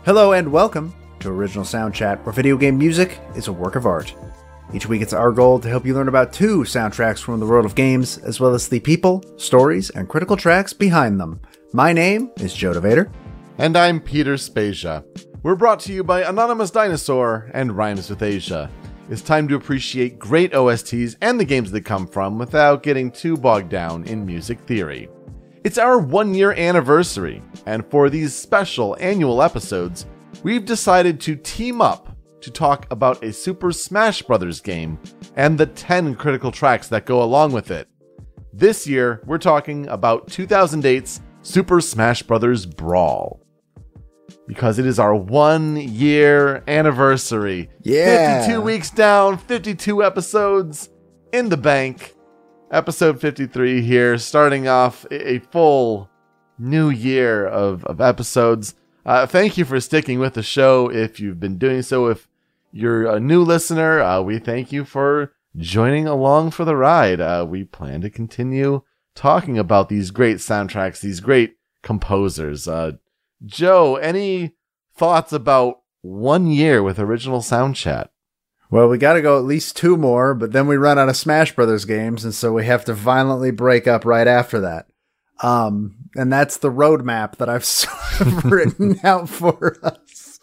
Hello and welcome to Original Sound Chat, where video game music is a work of art. Each week it's our goal to help you learn about two soundtracks from the world of games, as well as the people, stories, and critical tracks behind them. My name is Joe DeVader. And I'm Peter Spezia. We're brought to you by Anonymous Dinosaur and Rhymes with Asia. It's time to appreciate great OSTs and the games they come from without getting too bogged down in music theory. It's our 1-year anniversary, and for these special annual episodes, we've decided to team up to talk about a Super Smash Bros. Game and the 10 critical tracks that go along with it. This year, we're talking about 2008's Super Smash Bros. Brawl. Because it is our 1-year anniversary. Yeah! 52 weeks down, 52 episodes in the bank. Episode 53 here, starting off a full new year of episodes. Thank you for sticking with the show if you've been doing so. If you're a new listener, we thank you for joining along for the ride. We plan to continue talking about these great soundtracks, these great composers. Joe, any thoughts about 1 year with Original Sound Chat? Well, we gotta go at least 2 more, but then we run out of Smash Brothers games, and so we have to violently break up right after that. And that's the roadmap that I've sort of written out for us.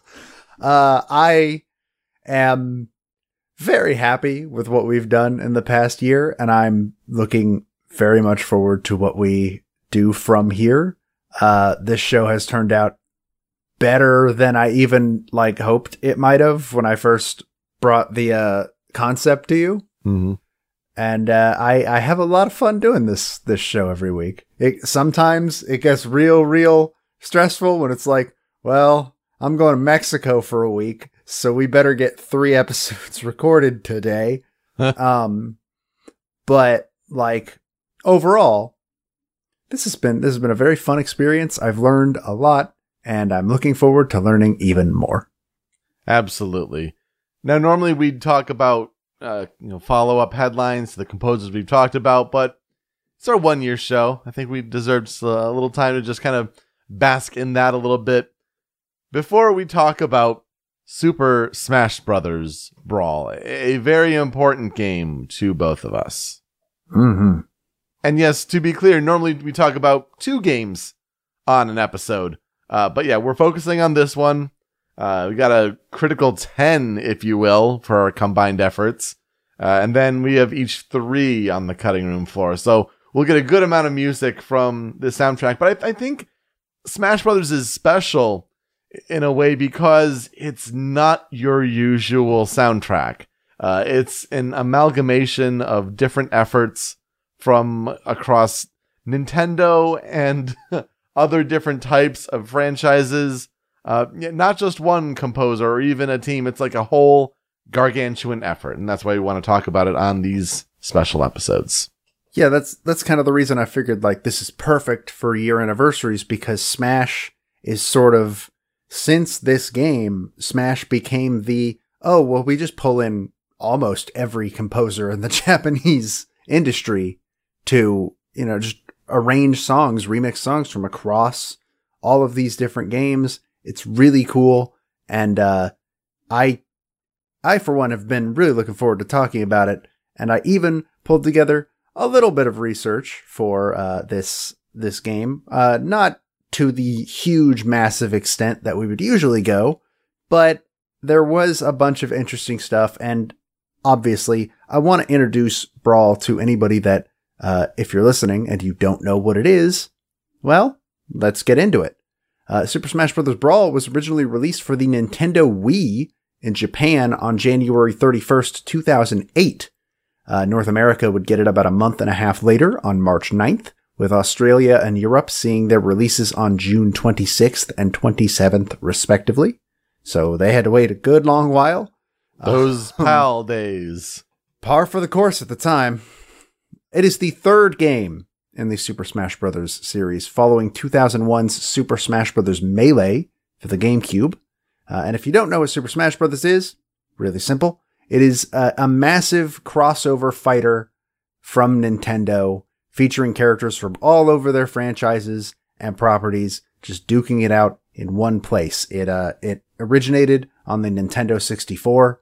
I am very happy with what we've done in the past year, and I'm looking very much forward to what we do from here. This show has turned out better than I even hoped it might have when I first brought the concept to you. Mm-hmm. And I have a lot of fun doing this show every week. Sometimes it gets real stressful when it's like, well, I'm going to Mexico for a week, so we better get 3 episodes recorded today. But overall, this has been a very fun experience. I've learned a lot, and I'm looking forward to learning even more. Absolutely. Now, normally we'd talk about follow-up headlines to the composers we've talked about, but it's our 1-year show. I think we deserve a little time to just kind of bask in that a little bit before we talk about Super Smash Bros. Brawl, a very important game to both of us. Mm-hmm. And yes, to be clear, normally we talk about 2 games on an episode. But yeah, we're focusing on this one. We got a critical 10, if you will, for our combined efforts. And then we have each 3 on the cutting room floor. So we'll get a good amount of music from the soundtrack. But I think Smash Brothers is special in a way because it's not your usual soundtrack. It's an amalgamation of different efforts from across Nintendo and other different types of franchises. Not just one composer or even a team. It's like a whole gargantuan effort. And that's why we want to talk about it on these special episodes. Yeah, that's kind of the reason I figured this is perfect for year anniversaries, because Smash is sort of, since this game, Smash became we just pull in almost every composer in the Japanese industry to, just arrange songs, remix songs from across all of these different games. It's really cool, and I for one have been really looking forward to talking about it, and I even pulled together a little bit of research for this game, not to the huge, massive extent that we would usually go, but there was a bunch of interesting stuff, and obviously, I want to introduce Brawl to anybody that, if you're listening and you don't know what it is, well, let's get into it. Super Smash Bros. Brawl was originally released for the Nintendo Wii in Japan on January 31st, 2008. North America would get it about a month and a half later on March 9th, with Australia and Europe seeing their releases on June 26th and 27th, respectively. So they had to wait a good long while. Those PAL days. Par for the course at the time. It is the 3rd game in the Super Smash Bros. Series, following 2001's Super Smash Bros. Melee for the GameCube. And if you don't know what Super Smash Bros. Is, really simple. It is a massive crossover fighter from Nintendo, featuring characters from all over their franchises and properties, just duking it out in one place. It originated on the Nintendo 64,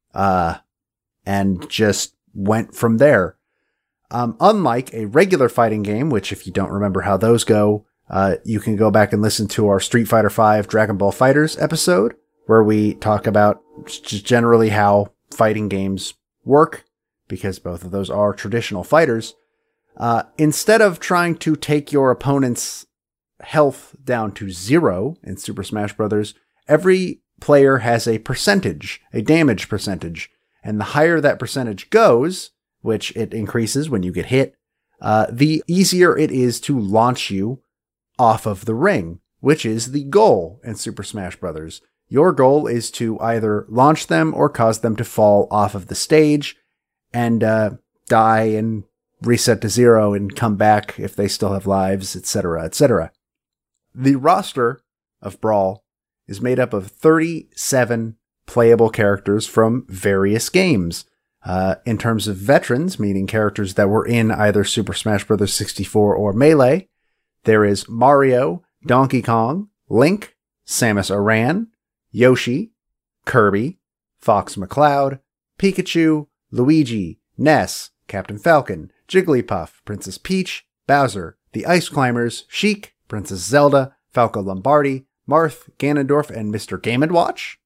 and just went from there. Unlike a regular fighting game, which if you don't remember how those go, you can go back and listen to our Street Fighter V Dragon Ball FighterZ episode, where we talk about just generally how fighting games work, because both of those are traditional fighters. Instead of trying to take your opponent's health down to 0 in Super Smash Bros., every player has a percentage, a damage percentage, and the higher that percentage goes, which it increases when you get hit, the easier it is to launch you off of the ring, which is the goal in Super Smash Bros. Your goal is to either launch them or cause them to fall off of the stage and die and reset to 0 and come back if they still have lives, etc., etc. The roster of Brawl is made up of 37 playable characters from various games. In terms of veterans, meaning characters that were in either Super Smash Bros. 64 or Melee, there is Mario, Donkey Kong, Link, Samus Aran, Yoshi, Kirby, Fox McCloud, Pikachu, Luigi, Ness, Captain Falcon, Jigglypuff, Princess Peach, Bowser, the Ice Climbers, Sheik, Princess Zelda, Falco Lombardi, Marth, Ganondorf, and Mr. Game & Watch.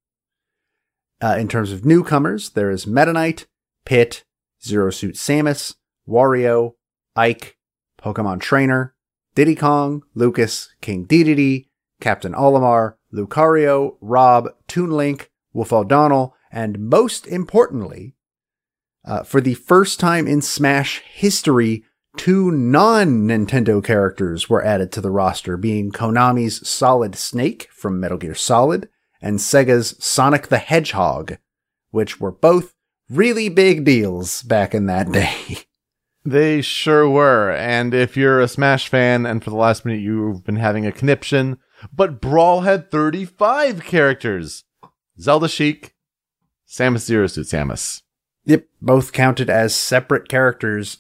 In terms of newcomers, there is Meta Knight, Pit, Zero Suit Samus, Wario, Ike, Pokemon Trainer, Diddy Kong, Lucas, King Dedede, Captain Olimar, Lucario, Rob, Toon Link, Wolf O'Donnell, and most importantly, for the first time in Smash history, 2 non-Nintendo characters were added to the roster, being Konami's Solid Snake from Metal Gear Solid and Sega's Sonic the Hedgehog, which were both really big deals back in that day. They sure were. And if you're a Smash fan and for the last minute you've been having a conniption, but Brawl had 35 characters. Zelda Sheik, Samus Zero Suit Samus. Yep, both counted as separate characters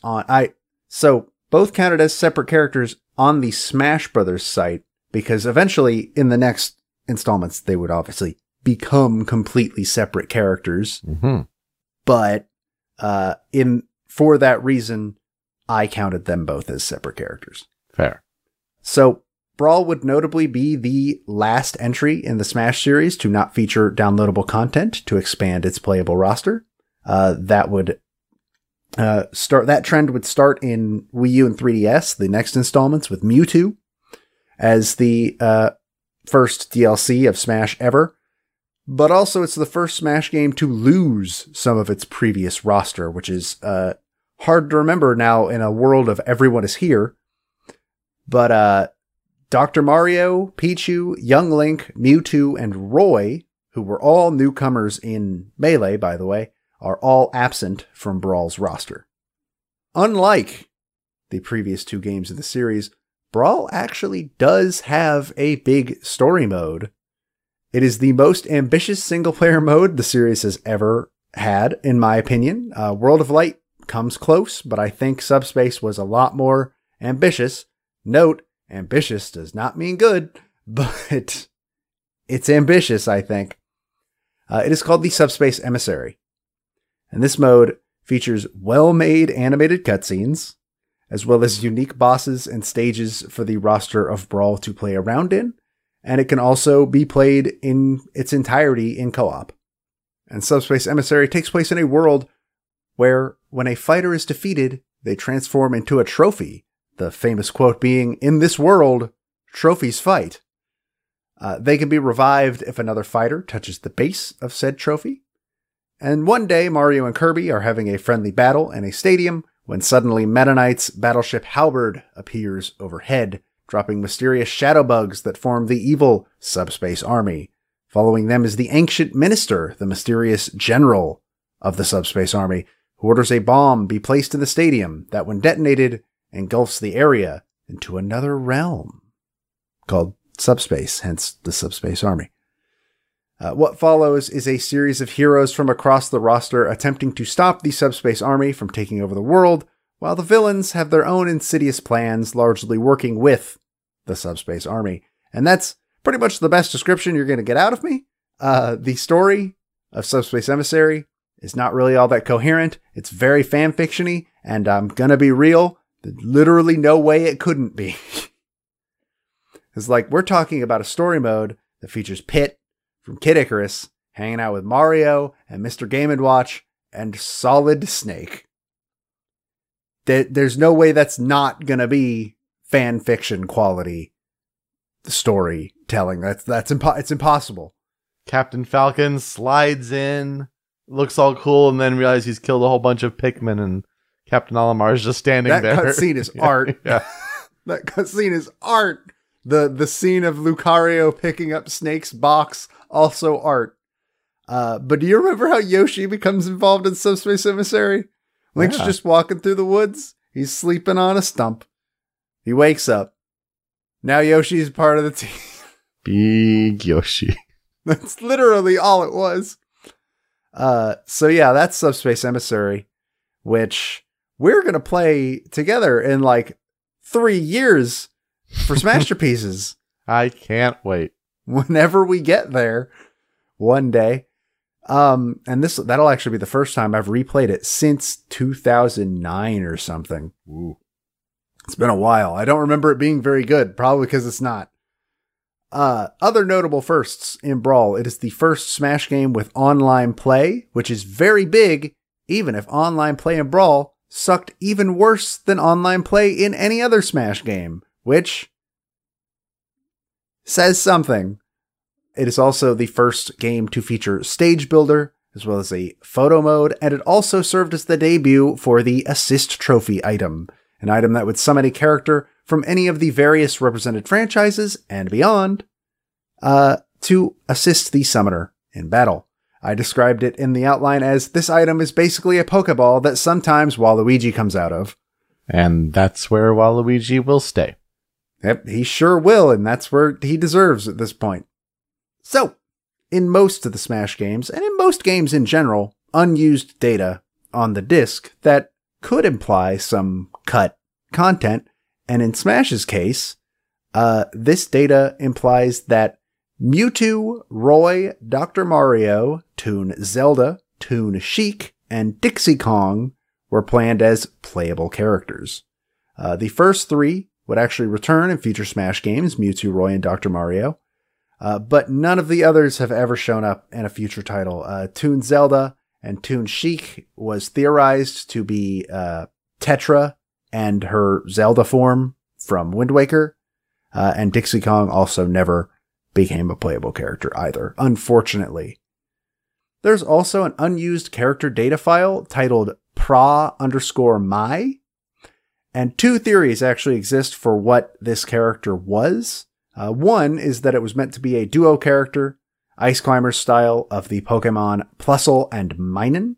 both counted as separate characters on the Smash Brothers site, because eventually in the next installments they would obviously become completely separate characters. Mm-hmm. But for that reason, I counted them both as separate characters. Fair. So Brawl would notably be the last entry in the Smash series to not feature downloadable content to expand its playable roster. That trend would start in Wii U and 3DS, the next installments with Mewtwo as the first DLC of Smash ever. But also it's the first Smash game to lose some of its previous roster, which is hard to remember now in a world of everyone is here. But Dr. Mario, Pichu, Young Link, Mewtwo, and Roy, who were all newcomers in Melee, by the way, are all absent from Brawl's roster. Unlike the previous 2 games in the series, Brawl actually does have a big story mode. It is the most ambitious single-player mode the series has ever had, in my opinion. World of Light comes close, but I think Subspace was a lot more ambitious. Note, ambitious does not mean good, but it's ambitious, I think. It is called the Subspace Emissary. And this mode features well-made animated cutscenes, as well as unique bosses and stages for the roster of Brawl to play around in, and it can also be played in its entirety in co-op. And Subspace Emissary takes place in a world where, when a fighter is defeated, they transform into a trophy, the famous quote being, "In this world, trophies fight." They can be revived if another fighter touches the base of said trophy. And one day, Mario and Kirby are having a friendly battle in a stadium when suddenly Meta Knight's battleship Halberd appears overhead, dropping mysterious shadow bugs that form the evil Subspace Army. Following them is the Ancient Minister, the mysterious general of the Subspace Army, who orders a bomb be placed in the stadium that, when detonated, engulfs the area into another realm called Subspace, hence the Subspace Army. What follows is a series of heroes from across the roster attempting to stop the Subspace Army from taking over the world, while the villains have their own insidious plans, largely working with the Subspace Army. And that's pretty much the best description you're going to get out of me. The story of Subspace Emissary is not really all that coherent. It's very fanfiction-y, and I'm going to be real. There's literally no way it couldn't be. It's like, we're talking about a story mode that features Pit from Kid Icarus hanging out with Mario and Mr. Game & Watch and Solid Snake. There's no way that's not going to be fan fiction quality storytelling. It's impossible. Captain Falcon slides in, looks all cool, and then realizes he's killed a whole bunch of Pikmin, and Captain Olimar is just standing there. That cutscene is art. Yeah. That cutscene is art. The scene of Lucario picking up Snake's box, also art. But do you remember how Yoshi becomes involved in Subspace Emissary? Link's just walking through the woods. He's sleeping on a stump. He wakes up. Now Yoshi's part of the team. Big Yoshi. That's literally all it was. So yeah, that's Subspace Emissary, which we're going to play together in like 3 years for Smasterpieces. I can't wait. Whenever we get there one day. And that'll actually be the first time I've replayed it since 2009 or something. Ooh. It's been a while. I don't remember it being very good, probably because it's not. Other notable firsts in Brawl. It is the first Smash game with online play, which is very big, even if online play in Brawl sucked even worse than online play in any other Smash game, which says something. It is also the first game to feature Stage Builder, as well as a photo mode, and it also served as the debut for the Assist Trophy item, an item that would summon a character from any of the various represented franchises and beyond, to assist the summoner in battle. I described it in the outline as this item is basically a Pokeball that sometimes Waluigi comes out of. And that's where Waluigi will stay. Yep, he sure will, and that's where he deserves at this point. So, in most of the Smash games, and in most games in general, unused data on the disc that could imply some cut content, and in Smash's case, this data implies that Mewtwo, Roy, Dr. Mario, Toon Zelda, Toon Sheik, and Dixie Kong were planned as playable characters. The first three would actually return in future Smash games, Mewtwo, Roy, and Dr. Mario. But none of the others have ever shown up in a future title. Toon Zelda and Toon Sheik was theorized to be Tetra and her Zelda form from Wind Waker. And Dixie Kong also never became a playable character either, unfortunately. There's also an unused character data file titled pra_my. And two theories actually exist for what this character was. One is that it was meant to be a duo character, Ice Climber style of the Pokemon Plusle and Minun.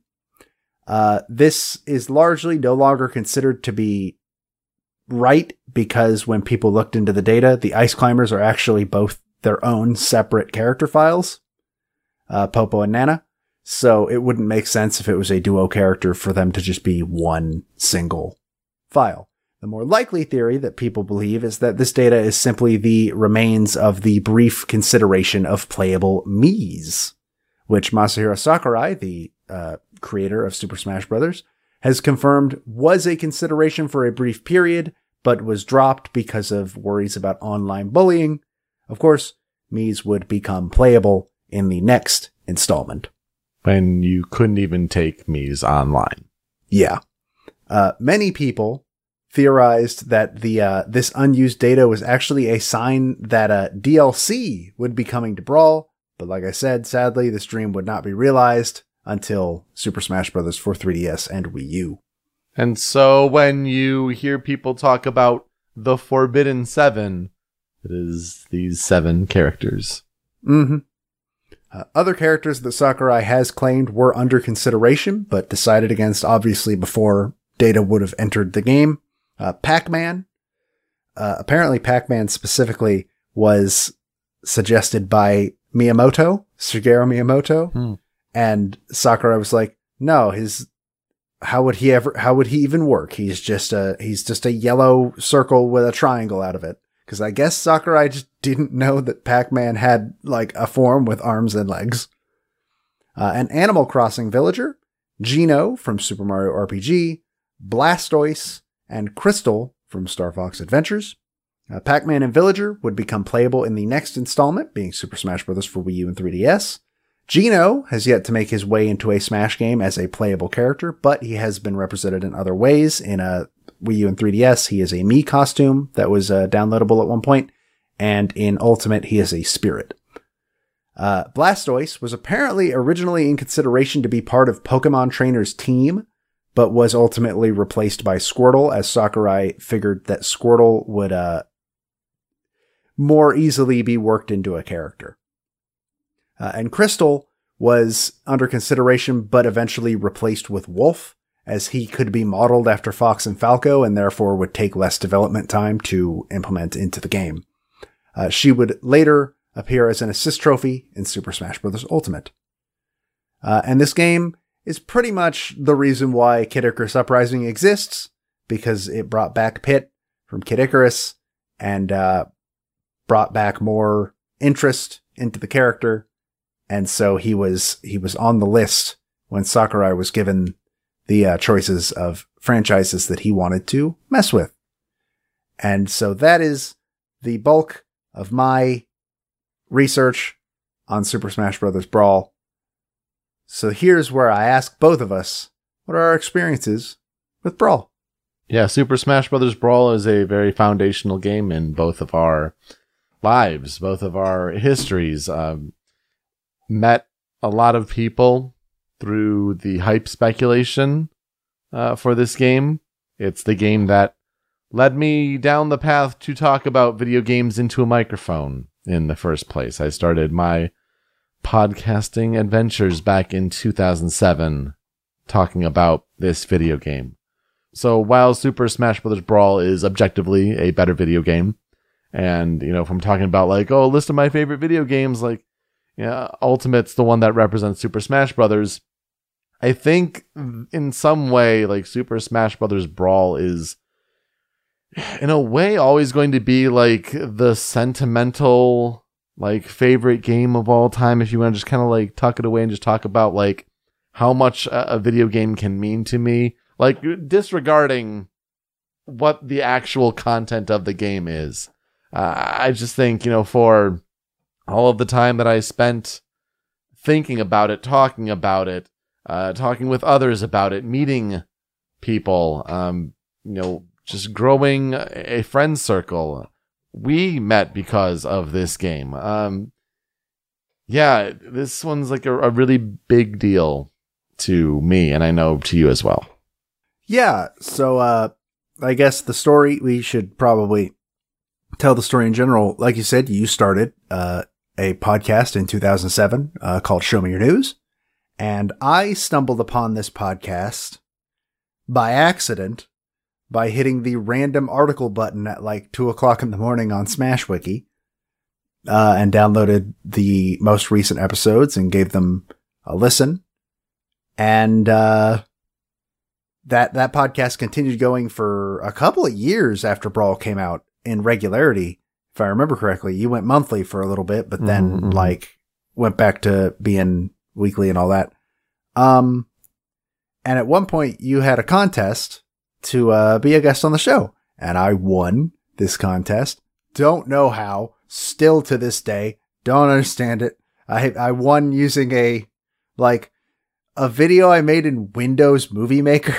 This is largely no longer considered to be right because when people looked into the data, the Ice Climbers are actually both their own separate character files, Popo and Nana. So it wouldn't make sense if it was a duo character for them to just be one single file. The more likely theory that people believe is that this data is simply the remains of the brief consideration of playable Miis, which Masahiro Sakurai, the creator of Super Smash Bros., has confirmed was a consideration for a brief period, but was dropped because of worries about online bullying. Of course, Miis would become playable in the next installment. When you couldn't even take Miis online. Yeah. Many people theorized that this unused data was actually a sign that a DLC would be coming to Brawl, but like I said, sadly, this dream would not be realized until Super Smash Bros. For 3DS and Wii U. And so when you hear people talk about the Forbidden Seven, it is these 7 characters. Mm-hmm. Other characters that Sakurai has claimed were under consideration, but decided against obviously before data would have entered the game. Pac-Man. Apparently Pac-Man specifically was suggested by Miyamoto, Shigeru Miyamoto. And Sakurai was like, no, how would he even work? He's just a yellow circle with a triangle out of it. Cause I guess Sakurai just didn't know that Pac-Man had like a form with arms and legs. An Animal Crossing villager, Geno from Super Mario RPG, Blastoise, and Crystal from Star Fox Adventures. Pac-Man and Villager would become playable in the next installment, being Super Smash Bros. For Wii U and 3DS. Geno has yet to make his way into a Smash game as a playable character, but he has been represented in other ways. In a Wii U and 3DS, he is a Mii costume that was downloadable at one point, and in Ultimate, he is a spirit. Blastoise was apparently originally in consideration to be part of Pokemon Trainer's team, but was ultimately replaced by Squirtle, as Sakurai figured that Squirtle would more easily be worked into a character. And Crystal was under consideration, but eventually replaced with Wolf, as he could be modeled after Fox and Falco and therefore would take less development time to implement into the game. She would later appear as an assist trophy in Super Smash Bros. Ultimate. And this game is pretty much the reason why Kid Icarus Uprising exists, because it brought back Pit from Kid Icarus and brought back more interest into the character. And so he was on the list when Sakurai was given the choices of franchises that he wanted to mess with. And so that is the bulk of my research on Super Smash Bros. Brawl. So here's where I ask both of us, what are our experiences with Brawl? Yeah, Super Smash Bros. Brawl is a very foundational game in both of our lives, both of our histories. Met a lot of people through the hype speculation for this game. It's the game that led me down the path to talk about video games into a microphone in the first place. I started my podcasting adventures back in 2007 talking about this video game. So while Super Smash Bros. Brawl is objectively a better video game, and, if I'm talking about like, a list of my favorite video games, like, Ultimate's the one that represents Super Smash Brothers. I think in some way, like, Super Smash Brothers Brawl is, in a way, always going to be like the sentimental, like, favorite game of all time. If you want to just kind of like tuck it away and just talk about like how much a video game can mean to me, like disregarding what the actual content of the game is. I just think, for all of the time that I spent thinking about it, talking with others about it, meeting people, just growing a friend circle. We met because of this game. This one's like a really big deal to me, and I know to you as well. Yeah, so I guess the story, we should probably tell the story in general. Like you said, you started a podcast in 2007 called Show Me Your News. And I stumbled upon this podcast by accident by hitting the random article button at like 2:00 in the morning on SmashWiki and downloaded the most recent episodes and gave them a listen. And that podcast continued going for a couple of years after Brawl came out in regularity. If I remember correctly, you went monthly for a little bit, but then like went back to being weekly and all that. And at one point you had a contest to be a guest on the show, and I won this contest. Don't know how, still to this day, don't understand it. I won using a video I made in Windows Movie Maker,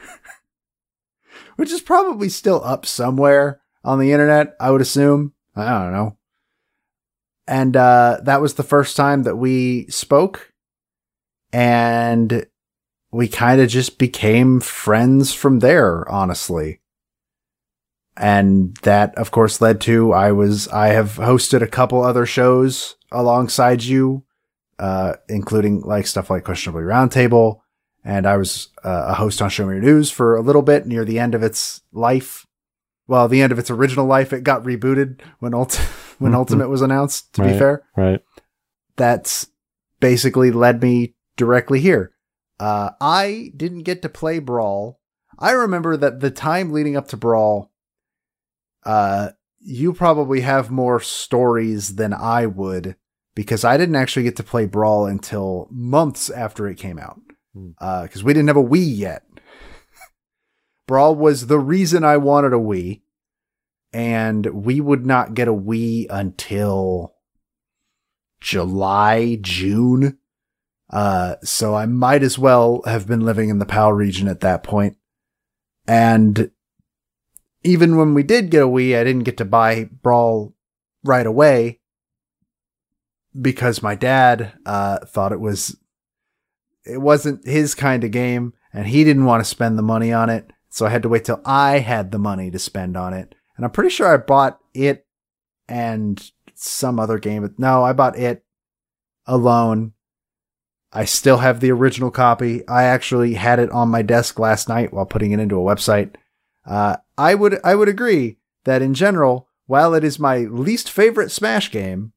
which is probably still up somewhere on the internet, I would assume. I don't know. And that was the first time that we spoke, and we kind of just became friends from there, honestly. And that, of course, led to I have hosted a couple other shows alongside you, including like stuff like Questionably Roundtable. And I was a host on Show Me Your News for a little bit near the end of its life. Well, the end of its original life. It got rebooted when Ultimate was announced, to be fair. Right. That's basically led me directly here. I didn't get to play Brawl. I remember that the time leading up to Brawl, you probably have more stories than I would, because I didn't actually get to play Brawl until months after it came out. Because we didn't have a Wii yet. Brawl was the reason I wanted a Wii. And we would not get a Wii until July, June. So I might as well have been living in the PAL region at that point. And even when we did get a Wii, I didn't get to buy Brawl right away because my dad thought it wasn't his kind of game, and he didn't want to spend the money on it. So I had to wait till I had the money to spend on it. And I'm pretty sure I bought it and some other game. No, I bought it alone. I still have the original copy. I actually had it on my desk last night while putting it into a website. I would agree that in general, while it is my least favorite Smash game,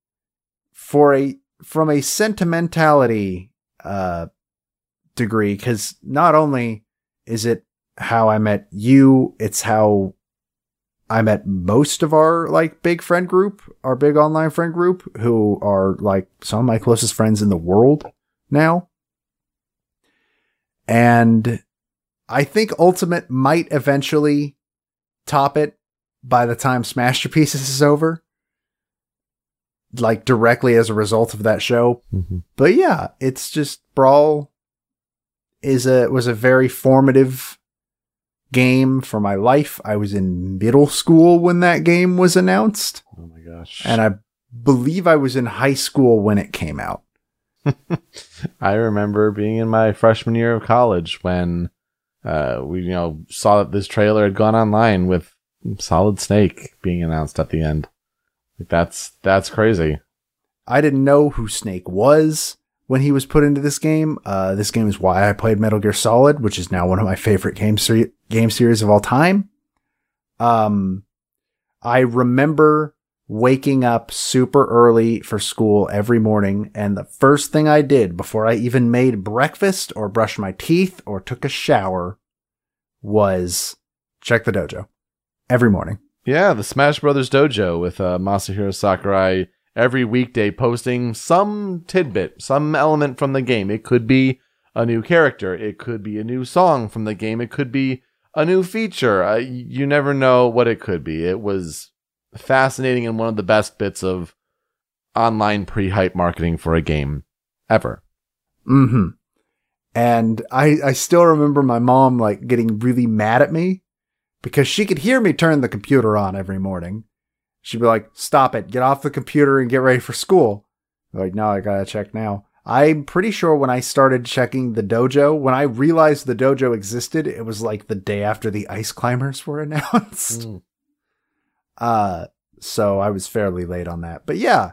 from a sentimentality degree, because not only is it how I met you, it's how I met most of our like big friend group, our big online friend group, who are like some of my closest friends in the world now. And I think Ultimate might eventually top it by the time Masterpieces is over, like directly as a result of that show. Mm-hmm. But yeah, it's just Brawl was a very formative game for my life. I was in middle school when that game was announced. Oh my gosh. And I believe I was in high school when it came out. I remember being in my freshman year of college when we saw that this trailer had gone online with Solid Snake being announced at the end. Like that's crazy. I didn't know who Snake was when he was put into this game. This game is why I played Metal Gear Solid, which is now one of my favorite game series of all time. I remember waking up super early for school every morning, and the first thing I did before I even made breakfast or brushed my teeth or took a shower was check the dojo every morning. Yeah, the Smash Brothers Dojo with Masahiro Sakurai every weekday posting some tidbit, some element from the game. It could be a new character. It could be a new song from the game. It could be a new feature. You never know what it could be. It was fascinating and one of the best bits of online pre-hype marketing for a game ever. Mm-hmm. And I still remember my mom like getting really mad at me because she could hear me turn the computer on every morning. She'd be like, stop it, get off the computer and get ready for school. I'm like, no, I gotta check now. I'm pretty sure when I started checking the dojo, when I realized the dojo existed, it was like the day after the Ice Climbers were announced. So I was fairly late on that. But yeah,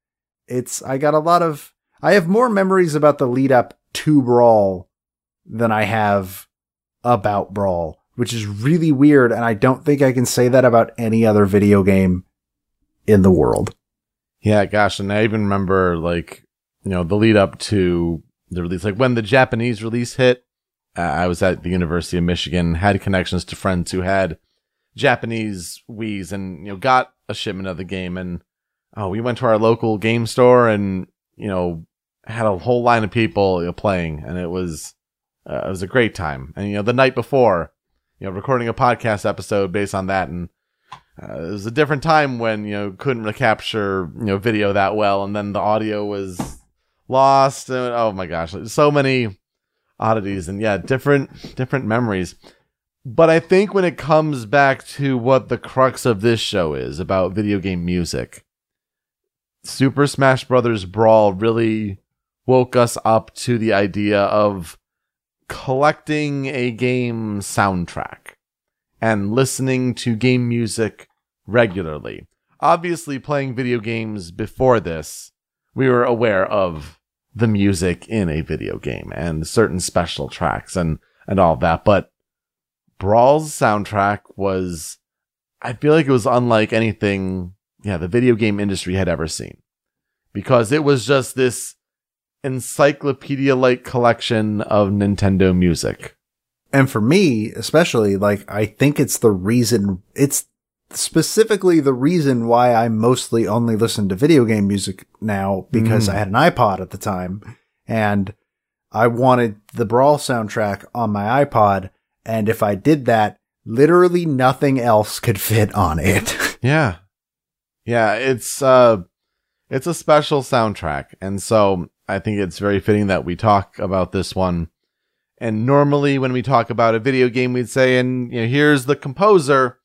I have more memories about the lead up to Brawl than I have about Brawl, which is really weird. And I don't think I can say that about any other video game in the world. Yeah, gosh. And I even remember the lead up to the release, like when the Japanese release hit, I was at the University of Michigan, had connections to friends who had Japanese Wiis and, got a shipment of the game. And, we went to our local game store and, had a whole line of people playing, and it was a great time. And, the night before, recording a podcast episode based on that. And it was a different time when, couldn't recapture, video that well. And then the audio was lost. And, oh my gosh, so many oddities and different memories. But I think when it comes back to what the crux of this show is about video game music, Super Smash Bros. Brawl really woke us up to the idea of collecting a game soundtrack and listening to game music regularly. Obviously, playing video games before this, we were aware of the music in a video game and certain special tracks and all of that. But Brawl's soundtrack was, I feel like it was unlike anything, the video game industry had ever seen. Because it was just this encyclopedia-like collection of Nintendo music. And for me, especially, I think it's the specifically the reason why I mostly only listen to video game music now, because I had an iPod at the time and I wanted the Brawl soundtrack on my iPod. And if I did that, literally nothing else could fit on it. Yeah. Yeah. It's a special soundtrack. And so I think it's very fitting that we talk about this one. And normally when we talk about a video game, we'd say, and here's the composer.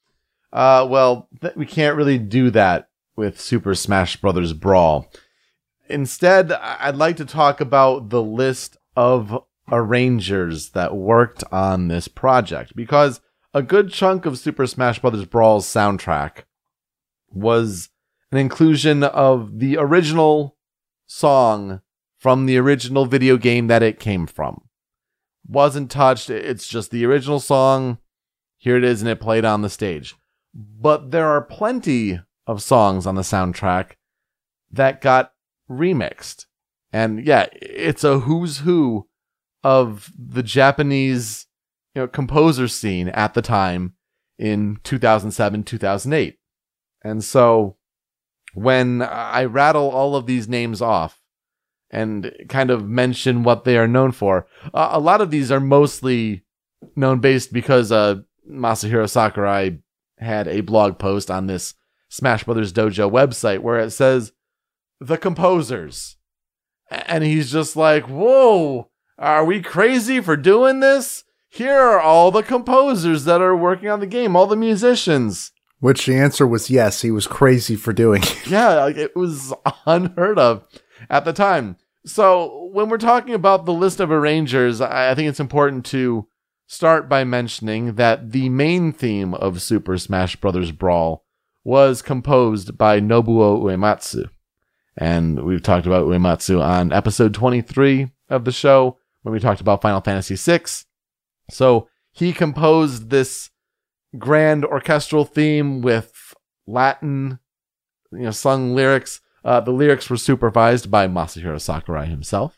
We can't really do that with Super Smash Bros. Brawl. Instead, I'd like to talk about the list of arrangers that worked on this project, because a good chunk of Super Smash Bros. Brawl's soundtrack was an inclusion of the original song from the original video game that it came from. Wasn't touched. It's just the original song. Here it is, and it played on the stage. But there are plenty of songs on the soundtrack that got remixed. And yeah, it's a who's who of the Japanese composer scene at the time in 2007, 2008. And so when I rattle all of these names off and kind of mention what they are known for, a lot of these are mostly known based because Masahiro Sakurai had a blog post on this Smash Brothers Dojo website where it says, the composers. And he's just like, whoa, are we crazy for doing this? Here are all the composers that are working on the game, all the musicians. Which the answer was yes, he was crazy for doing it. Yeah, it was unheard of at the time. So when we're talking about the list of arrangers, I think it's important to start by mentioning that the main theme of Super Smash Bros. Brawl was composed by Nobuo Uematsu. And we've talked about Uematsu on episode 23 of the show when we talked about Final Fantasy VI. So he composed this grand orchestral theme with Latin, sung lyrics. The lyrics were supervised by Masahiro Sakurai himself.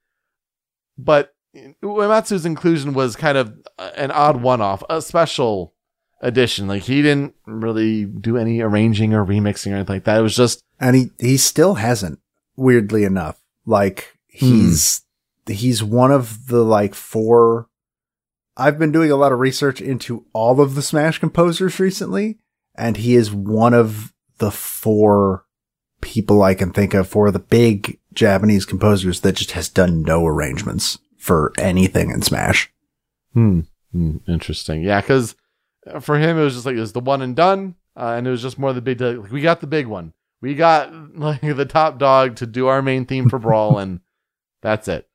But Uematsu's inclusion was kind of an odd one-off, a special edition. Like, he didn't really do any arranging or remixing or anything like that. It was just... And he still hasn't, weirdly enough. Like, he's one of the, 4... I've been doing a lot of research into all of the Smash composers recently, and he is one of the 4 people I can think of, for the big Japanese composers that just has done no arrangements for anything in Smash. Interesting. Yeah, because for him, it was just it was the one and done, and it was just more the big, we got the big one. We got the top dog to do our main theme for Brawl, and that's it.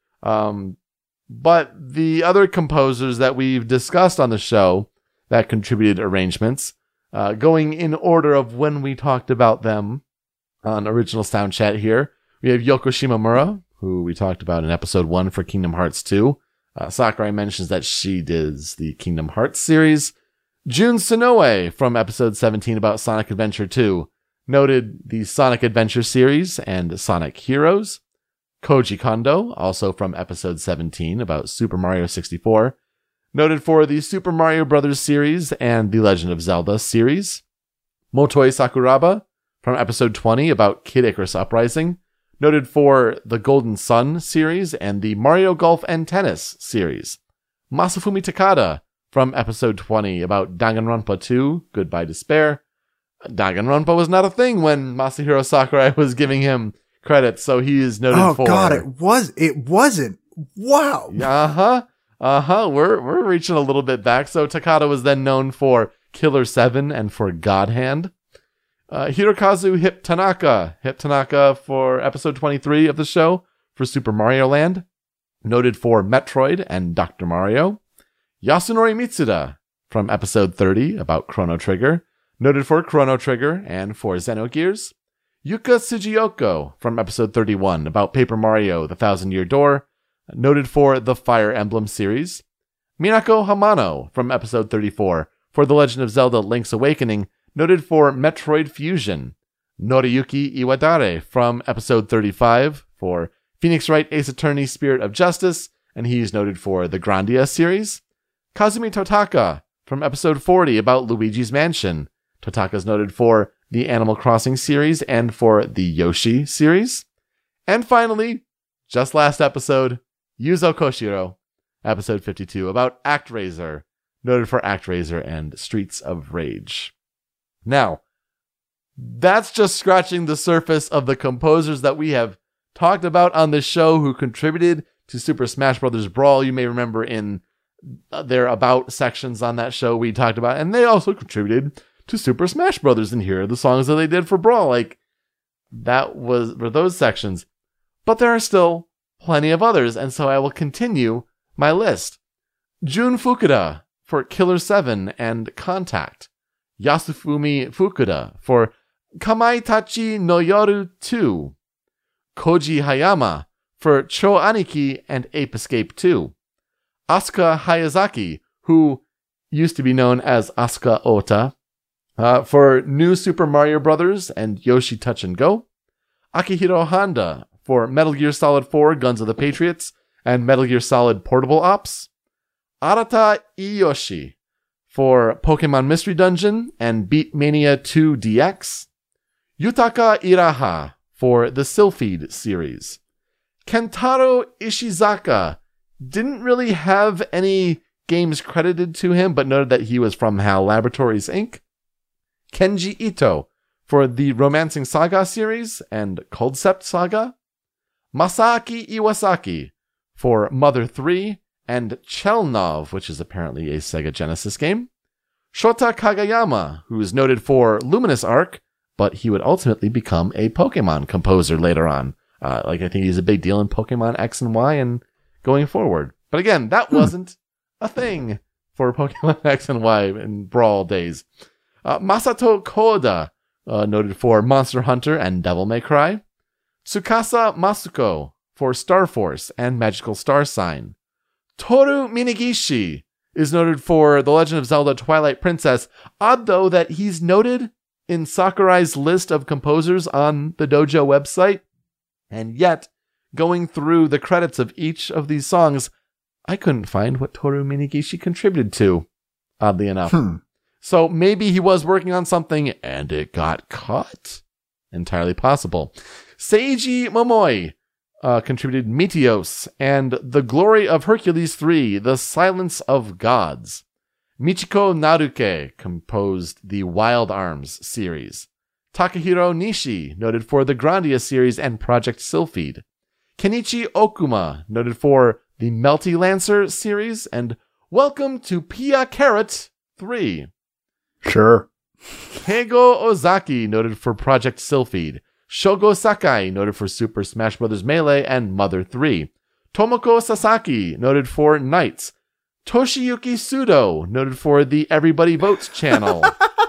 But the other composers that we've discussed on the show that contributed arrangements, going in order of when we talked about them on Original Sound Chat here, we have Yoko Shimomura, who we talked about in episode 1 for Kingdom Hearts 2. Sakurai mentions that she does the Kingdom Hearts series. Jun Sonoe from episode 17 about Sonic Adventure 2 noted the Sonic Adventure series and Sonic Heroes. Koji Kondo, also from episode 17 about Super Mario 64, noted for the Super Mario Bros. Series and the Legend of Zelda series. Motoi Sakuraba, from episode 20 about Kid Icarus Uprising, noted for the Golden Sun series and the Mario Golf and Tennis series. Masafumi Takada, from episode 20 about Danganronpa 2, Goodbye Despair. Danganronpa was not a thing when Masahiro Sakurai was giving him credits, so he is noted for... Oh god, it wasn't. Wow. We're reaching a little bit back. So Takada was then known for Killer 7 and for God Hand. Hirokazu Hip Tanaka for episode 23 of the show for Super Mario Land, noted for Metroid and Dr. Mario. Yasunori Mitsuda from episode 30 about Chrono Trigger, noted for Chrono Trigger and for Xenogears. Yuka Tsujiyoko from episode 31 about Paper Mario The Thousand Year Door, noted for the Fire Emblem series. Minako Hamano from episode 34 for The Legend of Zelda Link's Awakening, noted for Metroid Fusion. Noriyuki Iwadare from episode 35 for Phoenix Wright Ace Attorney Spirit of Justice, and he's noted for the Grandia series. Kazumi Totaka from episode 40 about Luigi's Mansion, Totaka's noted for the Animal Crossing series and for the Yoshi series. And finally, just last episode, Yuzo Koshiro, episode 52, about ActRaiser, noted for ActRaiser and Streets of Rage. Now, that's just scratching the surface of the composers that we have talked about on this show who contributed to Super Smash Bros. Brawl. You may remember in their About sections on that show we talked about, and they also contributed to Super Smash Bros. And here are the songs that they did for Brawl. Like, that were those sections. But there are still plenty of others, and so I will continue my list. Jun Fukuda for Killer 7 and Contact. Yasufumi Fukuda for Kamaitachi no Yoru 2. Koji Hayama for Cho Aniki and Ape Escape 2. Asuka Hayazaki, who used to be known as Asuka Ota, for New Super Mario Bros. And Yoshi Touch and Go. Akihiro Honda for Metal Gear Solid 4 Guns of the Patriots and Metal Gear Solid Portable Ops. Arata Iyoshi for Pokemon Mystery Dungeon and Beatmania 2 DX. Yutaka Iraha for the Sylphid series. Kentaro Ishizaka didn't really have any games credited to him, but noted that he was from HAL Laboratories Inc. Kenji Ito for the Romancing Saga series and Concept Saga. Masaaki Iwasaki for Mother 3 and Chelnov, which is apparently a Sega Genesis game. Shota Kagayama, who is noted for Luminous Arc, but he would ultimately become a Pokemon composer later on. I think he's a big deal in Pokemon X and Y and going forward. But again, that wasn't a thing for Pokemon X and Y in Brawl days. Masato Koda, noted for Monster Hunter and Devil May Cry. Tsukasa Masuko for Star Force and Magical Star Sign. Toru Minagishi is noted for The Legend of Zelda Twilight Princess. Odd, though, that he's noted in Sakurai's list of composers on the Dojo website, and yet, going through the credits of each of these songs, I couldn't find what Toru Minagishi contributed to, oddly enough. So maybe he was working on something and it got cut? Entirely possible. Seiji Momoi contributed Meteos and The Glory of Hercules 3, The Silence of Gods. Michiko Naruke composed the Wild Arms series. Takahiro Nishi, noted for the Grandia series and Project Sylphid. Kenichi Okuma, noted for the Melty Lancer series, and Welcome to Pia Carrot 3. Sure. Keigo Ozaki, noted for Project Sylphid. Shogo Sakai, noted for Super Smash Bros. Melee and Mother 3. Tomoko Sasaki, noted for Knights. Toshiyuki Sudo, noted for the Everybody Votes channel.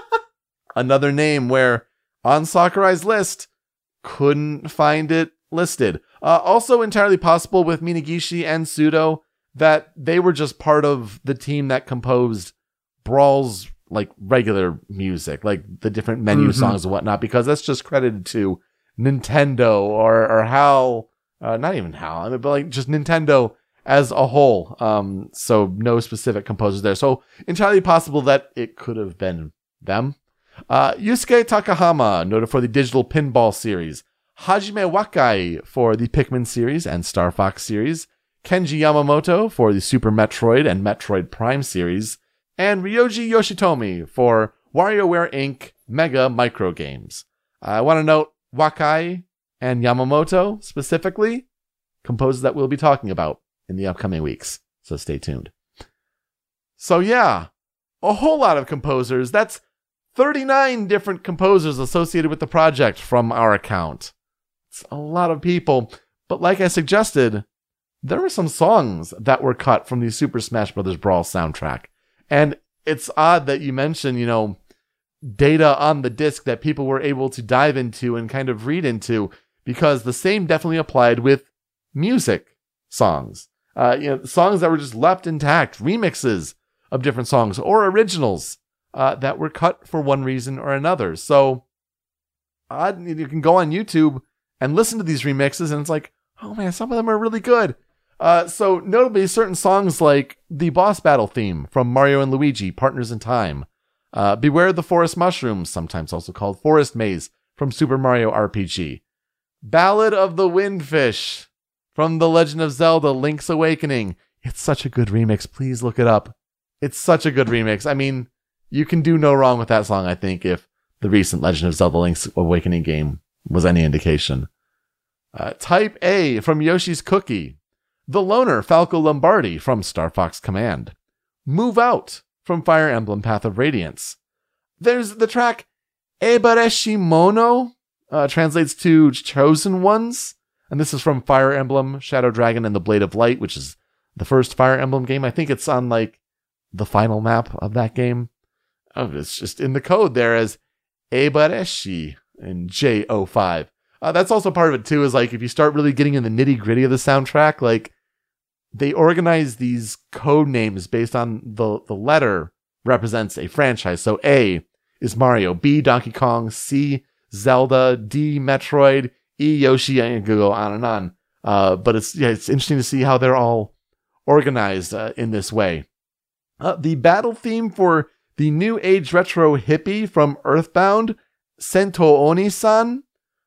Another name where, on Sakurai's list, couldn't find it listed. Also entirely possible with Minagishi and Sudo that they were just part of the team that composed Brawl's like regular music, like the different menu songs and whatnot, because that's just credited to Nintendo or HAL, not even HAL, but like just Nintendo as a whole. So no specific composers there. So entirely possible that it could have been them. Yusuke Takahama, noted for the Digital Pinball series. Hajime Wakai for the Pikmin series and Star Fox series. Kenji Yamamoto for the Super Metroid and Metroid Prime series. And Ryoji Yoshitomi for WarioWare Inc. Mega Micro Games. I want to note Wakai and Yamamoto specifically, composers that we'll be talking about in the upcoming weeks. So stay tuned. So yeah, a whole lot of composers. That's 39 different composers associated with the project from our account. It's a lot of people. But like I suggested, there were some songs that were cut from the Super Smash Bros. Brawl soundtrack. And it's odd that you mentioned, data on the disc that people were able to dive into and kind of read into, because the same definitely applied with music songs. Songs that were just left intact, remixes of different songs or originals that were cut for one reason or another. So you can go on YouTube and listen to these remixes and it's like, oh man, some of them are really good. So notably certain songs like the boss battle theme from Mario and Luigi, Partners in Time, Beware the Forest Mushrooms, sometimes also called Forest Maze, from Super Mario RPG. Ballad of the Windfish from The Legend of Zelda Link's Awakening. It's such a good remix. Please look it up. It's such a good remix. I mean, you can do no wrong with that song, I think, if the recent Legend of Zelda Link's Awakening game was any indication. Type A from Yoshi's Cookie. The Loner, Falco Lombardi from Star Fox Command. Move Out from Fire Emblem Path of Radiance. There's the track Ebareshi Mono, translates to Chosen Ones. And this is from Fire Emblem, Shadow Dragon, and the Blade of Light, which is the first Fire Emblem game. I think it's on like the final map of that game. Oh, it's just in the code there as Ebareshi in J05. That's also part of it too, is like if you start really getting in the nitty gritty of the soundtrack, like they organize these code names based on the letter represents a franchise. So A is Mario, B Donkey Kong, C Zelda, D Metroid, E Yoshi, and go on and on. But it's interesting to see how they're all organized in this way. The battle theme for the New Age Retro Hippie from Earthbound, Sento Oni-san.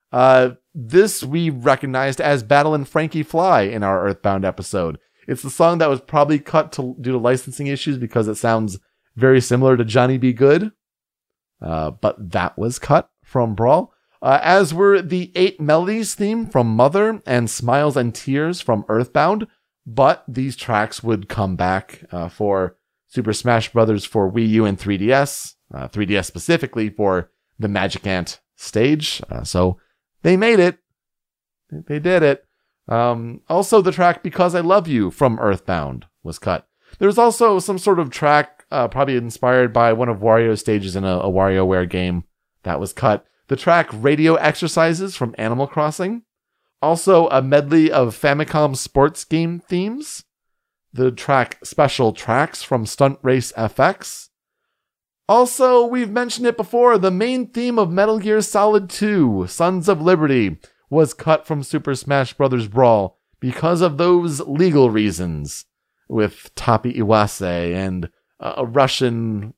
This we recognized as Battlin' Frankie Fly in our Earthbound episode. It's the song that was probably cut due to licensing issues because it sounds very similar to Johnny B. Good. But that was cut from Brawl. As were the 8 Melodies theme from Mother and Smiles and Tears from Earthbound. But these tracks would come back for Super Smash Bros. For Wii U and 3DS. 3DS specifically for the Magic Ant stage. So they made it. They did it. Also, the track Because I Love You from Earthbound was cut. There's also some sort of track probably inspired by one of Wario's stages in a WarioWare game that was cut. The track Radio Exercises from Animal Crossing. Also, a medley of Famicom sports game themes. The track Special Tracks from Stunt Race FX. Also, we've mentioned it before, the main theme of Metal Gear Solid 2, Sons of Liberty, was cut from Super Smash Bros. Brawl because of those legal reasons with Tapi Iwase and a Russian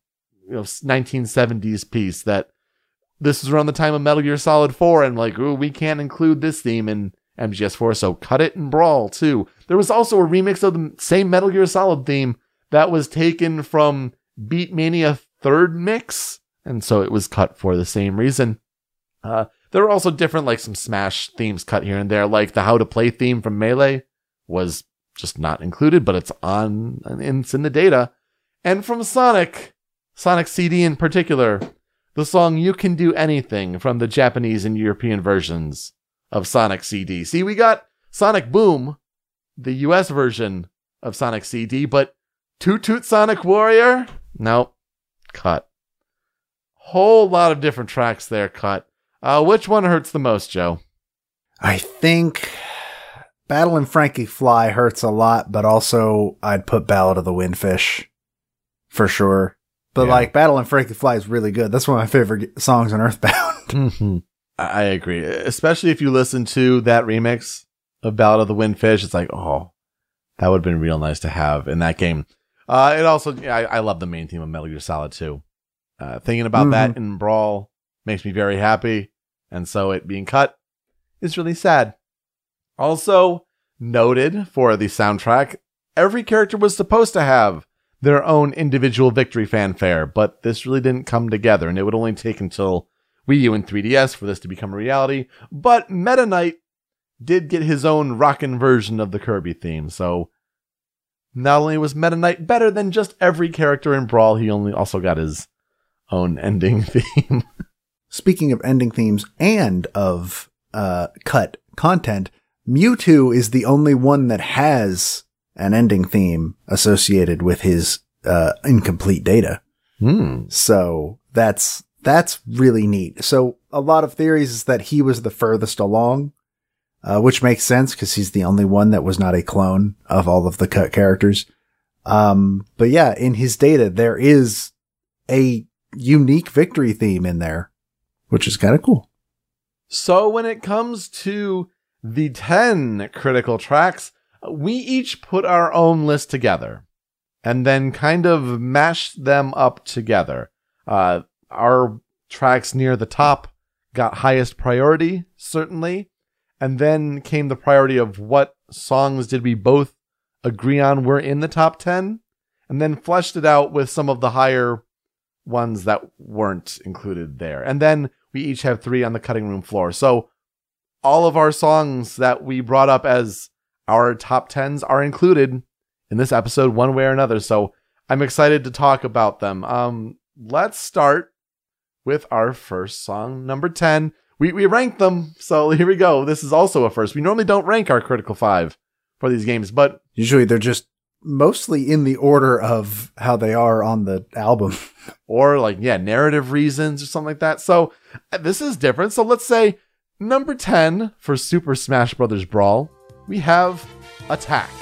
1970s piece that this was around the time of Metal Gear Solid 4 and like, ooh, we can't include this theme in MGS4, so cut it in Brawl too. There was also a remix of the same Metal Gear Solid theme that was taken from Beatmania 3rd Mix, and so it was cut for the same reason. There were also different, like some Smash themes cut here and there, like the How to Play theme from Melee was just not included, but it's in the data. And from Sonic CD in particular, the song You Can Do Anything from the Japanese and European versions of Sonic CD. See, we got Sonic Boom, the US version of Sonic CD, but Toot Toot Sonic Warrior? Nope. Cut. Whole lot of different tracks there cut. Which one hurts the most, Joe? I think Battlin' Frankie Fly hurts a lot, but also I'd put Ballad of the Windfish for sure. But like Battlin' Frankie Fly is really good. That's one of my favorite songs on Earthbound. Mm-hmm. I agree. Especially if you listen to that remix of Ballad of the Windfish, it's like, oh, that would have been real nice to have in that game. It also, I love the main theme of Metal Gear Solid 2. Thinking about that in Brawl makes me very happy. And so it being cut is really sad. Also noted for the soundtrack, every character was supposed to have their own individual victory fanfare, but this really didn't come together, and it would only take until Wii U and 3DS for this to become a reality. But Meta Knight did get his own rockin' version of the Kirby theme, so not only was Meta Knight better than just every character in Brawl, he also got his own ending theme. Speaking of ending themes and of cut content, Mewtwo is the only one that has an ending theme associated with his incomplete data. So that's really neat. So a lot of theories is that he was the furthest along, which makes sense because he's the only one that was not a clone of all of the cut characters. But yeah, in his data, there is a unique victory theme in there, which is kind of cool. So when it comes to the 10 critical tracks, we each put our own list together and then kind of mashed them up together. Our tracks near the top got highest priority, certainly. And then came the priority of what songs did we both agree on were in the top 10, and then fleshed it out with some of the higher ones that weren't included there. And then we each have 3 on the cutting room floor. So all of our songs that we brought up as our top 10s are included in this episode one way or another. So I'm excited to talk about them. Let's start with our first song, number 10. We ranked them, so here we go. This is also a first. We normally don't rank our Critical 5 for these games, but usually they're just mostly in the order of how they are on the album. Or narrative reasons or something like that. So this is different. So let's say number 10 for Super Smash Bros. Brawl, we have Attack.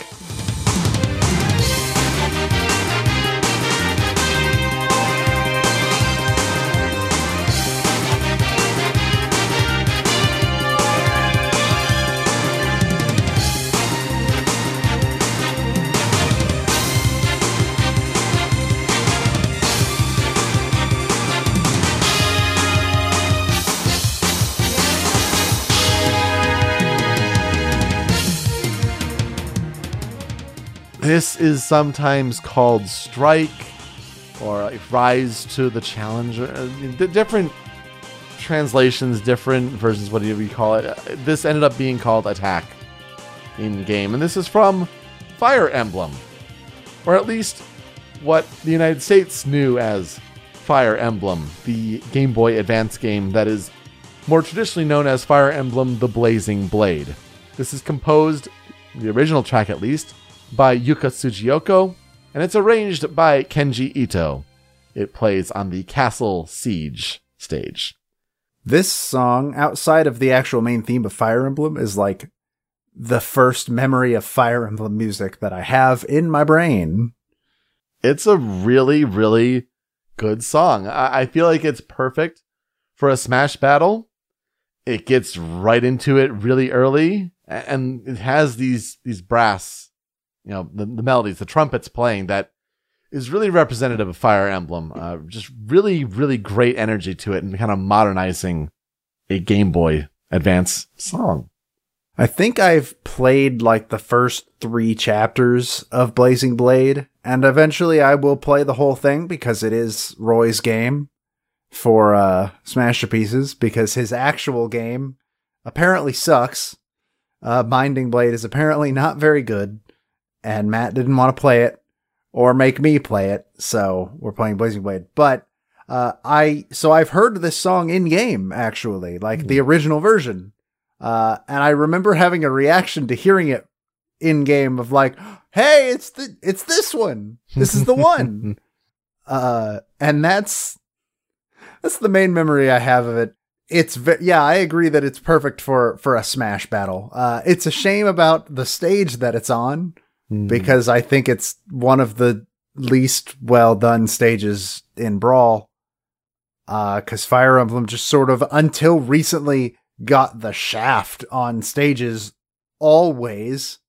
This is sometimes called Strike or Rise to the Challenger. Different translations, different versions, what do we call it? This ended up being called Attack in game. And this is from Fire Emblem, or at least what the United States knew as Fire Emblem, the Game Boy Advance game that is more traditionally known as Fire Emblem The Blazing Blade. This is composed, the original track at least, by Yuka Tsujioko, and it's arranged by Kenji Ito. It plays on the Castle Siege stage. This song, outside of the actual main theme of Fire Emblem, is like the first memory of Fire Emblem music that I have in my brain. It's a really, really good song. I feel like it's perfect for a Smash battle. It gets right into it really early, and it has these brass, the melodies, the trumpets playing that is really representative of Fire Emblem. Just really, really great energy to it and kind of modernizing a Game Boy Advance song. I think I've played the first 3 chapters of Blazing Blade, and eventually I will play the whole thing because it is Roy's game for Smash Pieces, because his actual game apparently sucks. Binding Blade is apparently not very good. And Matt didn't want to play it or make me play it, so we're playing Blazing Blade. But I've heard this song in game, actually, the original version. And I remember having a reaction to hearing it in game of hey, it's this one. This is the one. And that's the main memory I have of it. I agree that it's perfect for a Smash battle. It's a shame about the stage that it's on, because I think it's one of the least well done stages in Brawl. Because Fire Emblem just sort of, until recently, got the shaft on stages always.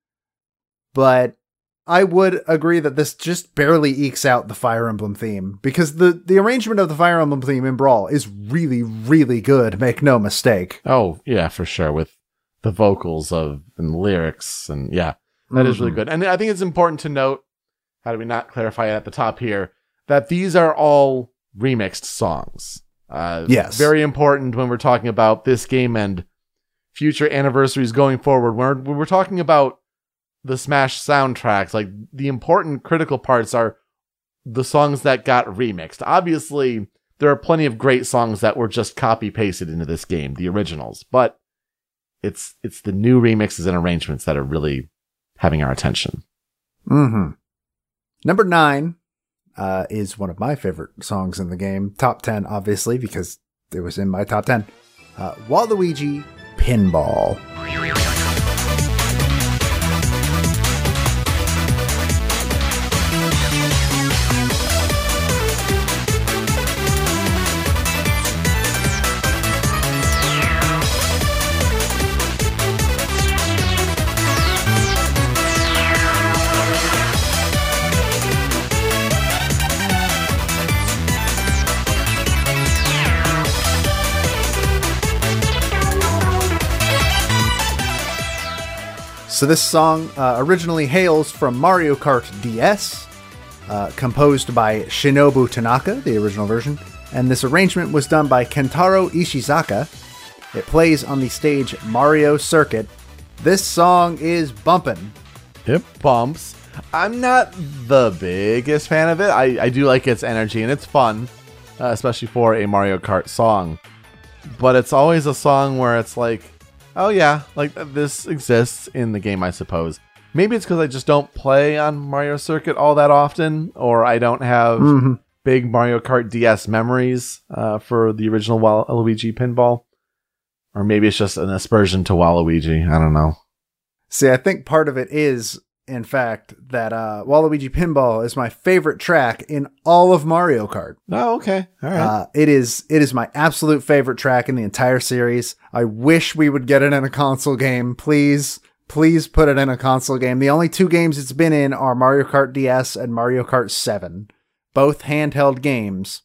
But I would agree that this just barely ekes out the Fire Emblem theme, because the arrangement of the Fire Emblem theme in Brawl is really, really good, make no mistake. Oh, yeah, for sure, with the vocals and lyrics, and yeah. That is really good. And I think it's important to note, how do we not clarify it at the top here, that these are all remixed songs. Yes. Very important when we're talking about this game and future anniversaries going forward. When we're talking about the Smash soundtracks, the important critical parts are the songs that got remixed. Obviously, there are plenty of great songs that were just copy-pasted into this game, the originals. But it's the new remixes and arrangements that are really having our attention. Number 9 is one of my favorite songs in the game. Top 10, obviously, because it was in my top 10. Waluigi Pinball. So this song originally hails from Mario Kart DS, composed by Shinobu Tanaka, the original version, and this arrangement was done by Kentaro Ishizaka. It plays on the stage Mario Circuit. This song is bumpin'. It bumps. I'm not the biggest fan of it. I do like its energy, and it's fun, especially for a Mario Kart song. But it's always a song where it's like, oh yeah, like this exists in the game, I suppose. Maybe it's because I just don't play on Mario Circuit all that often, or I don't have big Mario Kart DS memories for the original Waluigi pinball. Or maybe it's just an aspersion to Waluigi. I don't know. See, I think part of it is, in fact, that Waluigi Pinball is my favorite track in all of Mario Kart. Oh, okay. All right. It is my absolute favorite track in the entire series. I wish we would get it in a console game. Please put it in a console game. The only two games it's been in are Mario Kart DS and Mario Kart 7, both handheld games.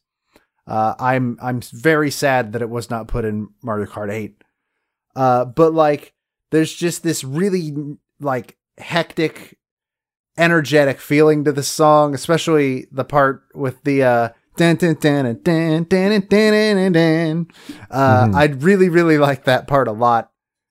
I'm very sad that it was not put in Mario Kart 8. But like, there's just this really like hectic, energetic feeling to the song, especially the part with the dun, dun, dun, dun, dun, dun, dun, dun. I really, really like that part a lot.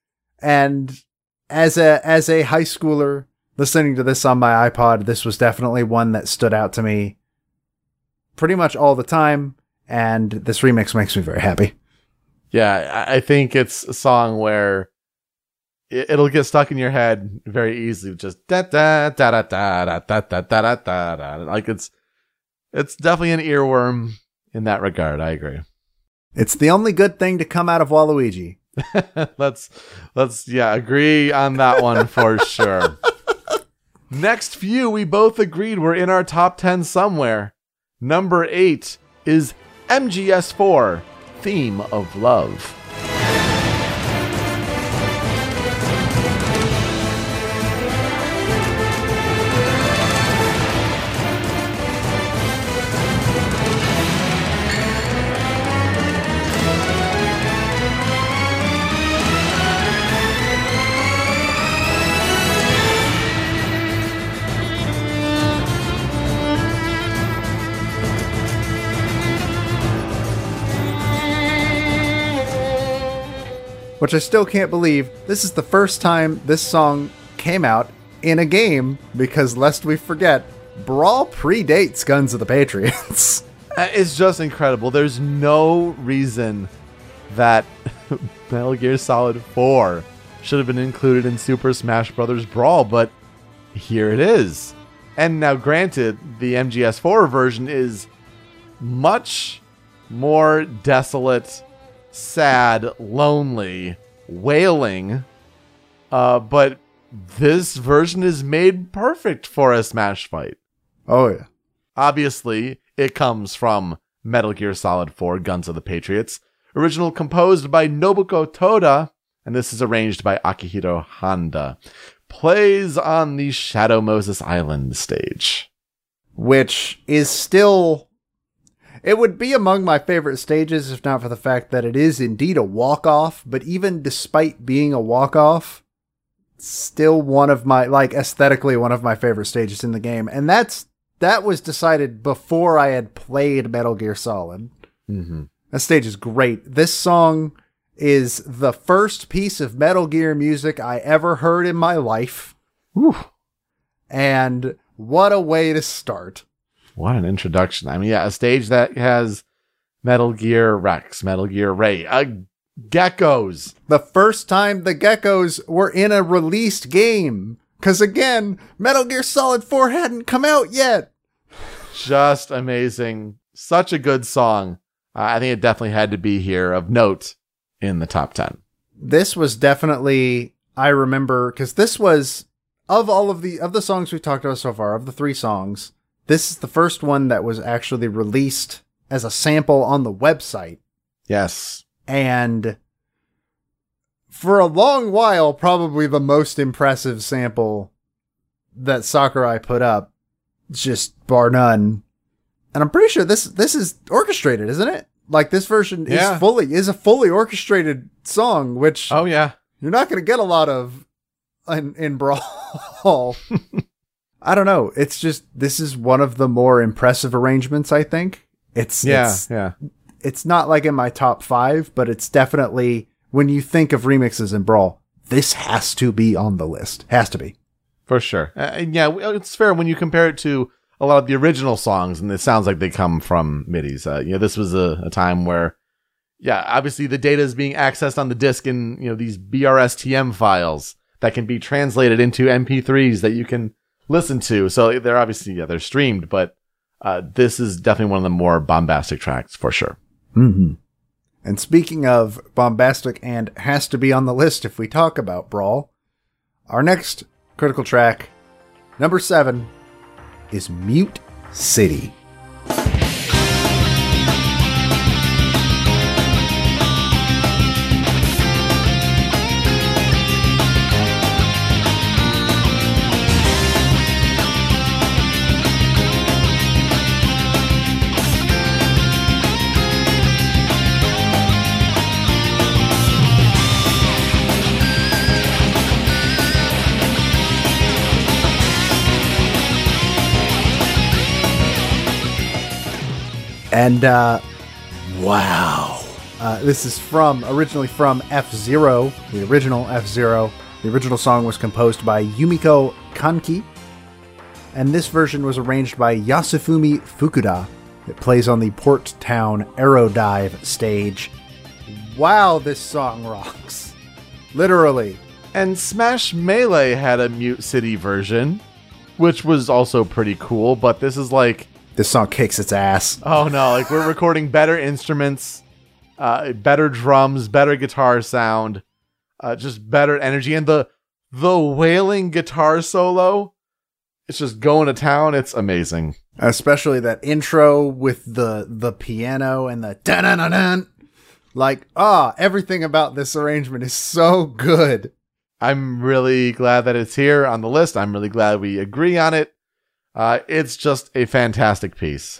And as a high schooler listening to this on my iPod, this was definitely one that stood out to me pretty much all the time. And this remix makes me very happy. Yeah, I think it's a song where it'll get stuck in your head very easily. Just da da da da da da da da da da. Like it's definitely an earworm in that regard. I agree. It's the only good thing to come out of Waluigi. let's agree on that one for sure. Next few we both agreed were in our top 10 somewhere. Number 8 is MGS4. Theme of Love. Which I still can't believe. This is the first time this song came out in a game, because lest we forget, Brawl predates Guns of the Patriots. It's just incredible. There's no reason that Metal Gear Solid 4 should have been included in Super Smash Bros. Brawl, but here it is. And now granted, the MGS4 version is much more desolate, sad, lonely, wailing, but this version is made perfect for a Smash fight. Oh yeah. Obviously, it comes from Metal Gear Solid 4 Guns of the Patriots, original composed by Nobuko Toda, and this is arranged by Akihiro Honda. Plays on the Shadow Moses Island stage. Which is still... It would be among my favorite stages if not for the fact that it is indeed a walk-off, but even despite being a walk-off, still one of my, like, aesthetically one of my favorite stages in the game. And that was decided before I had played Metal Gear Solid. Mm-hmm. That stage is great. This song is the first piece of Metal Gear music I ever heard in my life. Whew. And what a way to start. What an introduction. I mean, yeah, a stage that has Metal Gear Rex, Metal Gear Ray, geckos. The first time the geckos were in a released game. Because again, Metal Gear Solid 4 hadn't come out yet. Just amazing. Such a good song. I think it definitely had to be here of note in the top 10. This was definitely, I remember, because this was, of all of the songs we've talked about so far, of the 3 songs, this is the first one that was actually released as a sample on the website. Yes. And for a long while, probably the most impressive sample that Sakurai put up, just bar none. And I'm pretty sure this is orchestrated, isn't it? Like, this version is a fully orchestrated song, which oh yeah, you're not going to get a lot of in Brawl. I don't know. It's just, this is one of the more impressive arrangements, I think. It's not like in my top 5, but it's definitely, when you think of remixes in Brawl, this has to be on the list. Has to be. For sure. And yeah, it's fair when you compare it to a lot of the original songs, and it sounds like they come from MIDIs. This was a time where, obviously the data is being accessed on the disk in, these BRSTM files that can be translated into MP3s that you can listen to. So they're obviously, they're streamed, but this is definitely one of the more bombastic tracks for sure. Mm-hmm. And speaking of bombastic and has to be on the list if we talk about Brawl, our next critical track, number 7, is Mute City. And, wow. This is originally from F-Zero, the original F-Zero. The original song was composed by Yumiko Kanki, and this version was arranged by Yasufumi Fukuda. It plays on the Port Town Aerodive stage. Wow, this song rocks. Literally. And Smash Melee had a Mute City version, which was also pretty cool, but this is like... This song kicks its ass. Oh no, like we're recording better instruments, better drums, better guitar sound, just better energy. And the wailing guitar solo, it's just going to town. It's amazing. Especially that intro with the piano and the dun-dun-dun-dun. Like, everything about this arrangement is so good. I'm really glad that it's here on the list. I'm really glad we agree on it. It's just a fantastic piece.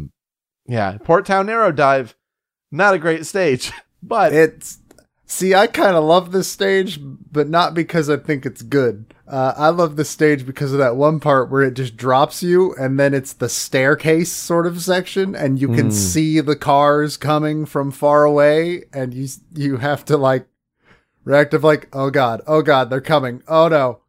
Port Town Aerodive, not a great stage, but I kind of love this stage, but not because I think it's good. I love this stage because of that one part where it just drops you, and then it's the staircase sort of section, and you can see the cars coming from far away, and you have to like react of like, oh god, they're coming. Oh no.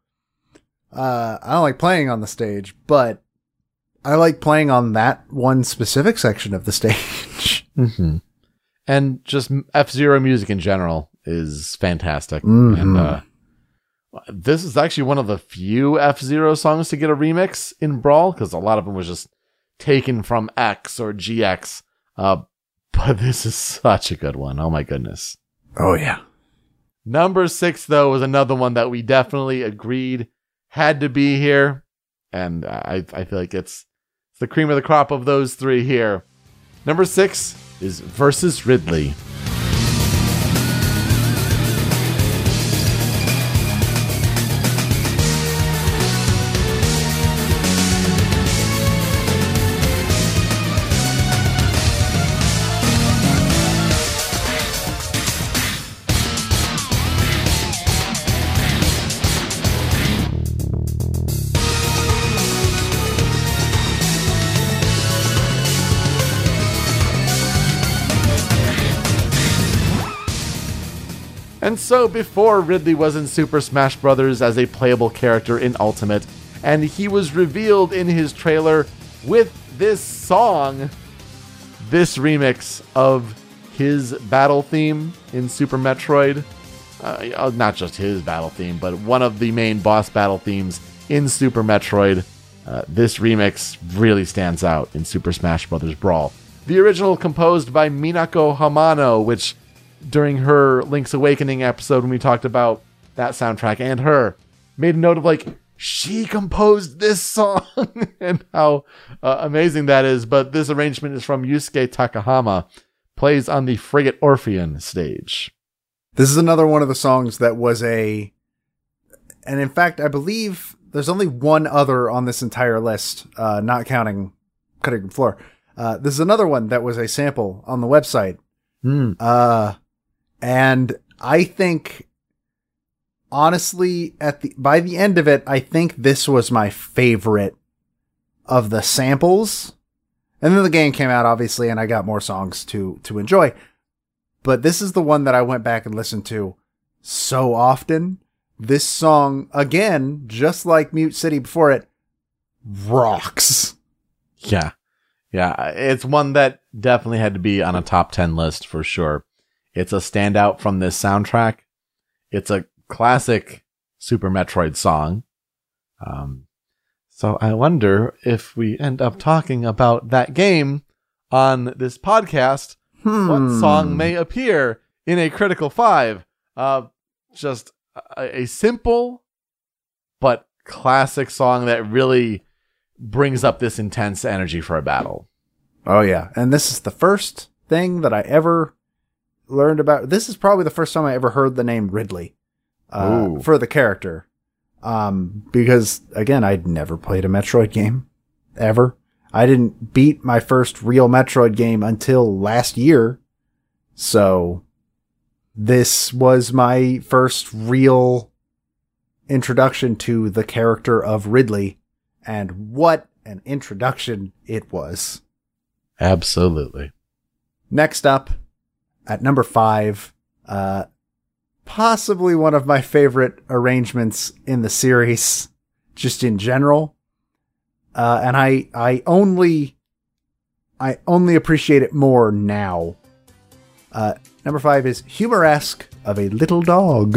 I don't like playing on the stage, but I like playing on that one specific section of the stage. Mm-hmm. And just F-Zero music in general is fantastic. Mm-hmm. And this is actually one of the few F-Zero songs to get a remix in Brawl, because a lot of them was just taken from X or GX. But this is such a good one. Oh my goodness. Oh yeah. Number 6, though, was another one that we definitely agreed had to be here, and I feel like it's the cream of the crop of those 3 here. Number 6 is Versus Ridley. And so before Ridley was in Super Smash Bros. As a playable character in Ultimate, and he was revealed in his trailer with this song, this remix of his battle theme in Super Metroid. Not just his battle theme, but one of the main boss battle themes in Super Metroid. This remix really stands out in Super Smash Bros. Brawl. The original composed by Minako Hamano, which during her Link's Awakening episode when we talked about that soundtrack and her, made a note of like, she composed this song and how amazing that is. But this arrangement is from Yusuke Takahama, plays on the Frigate Orpheon stage. This is another one of the songs that was and in fact, I believe there's only one other on this entire list, not counting Cutting the Floor. This is another one that was a sample on the website. And I think honestly, by the end of it, I think this was my favorite of the samples. And then the game came out, obviously, and I got more songs to enjoy. But this is the one that I went back and listened to so often. This song, again, just like Mute City before it, rocks. Yeah. Yeah. It's one that definitely had to be on a top 10 list for sure. It's a standout from this soundtrack. It's a classic Super Metroid song. So I wonder if we end up talking about that game on this podcast, what song may appear in a Critical 5. Just a simple but classic song that really brings up this intense energy for a battle. Oh, yeah. And this is the first thing that I ever learned about. This is probably the first time I ever heard the name Ridley for the character. Because, again, I'd never played a Metroid game. Ever. I didn't beat my first real Metroid game until last year. So, this was my first real introduction to the character of Ridley. And what an introduction it was. Absolutely. Next up, at number 5, possibly one of my favorite arrangements in the series, just in general. And I only appreciate it more now. Number 5 is Humoresque of a Little Dog.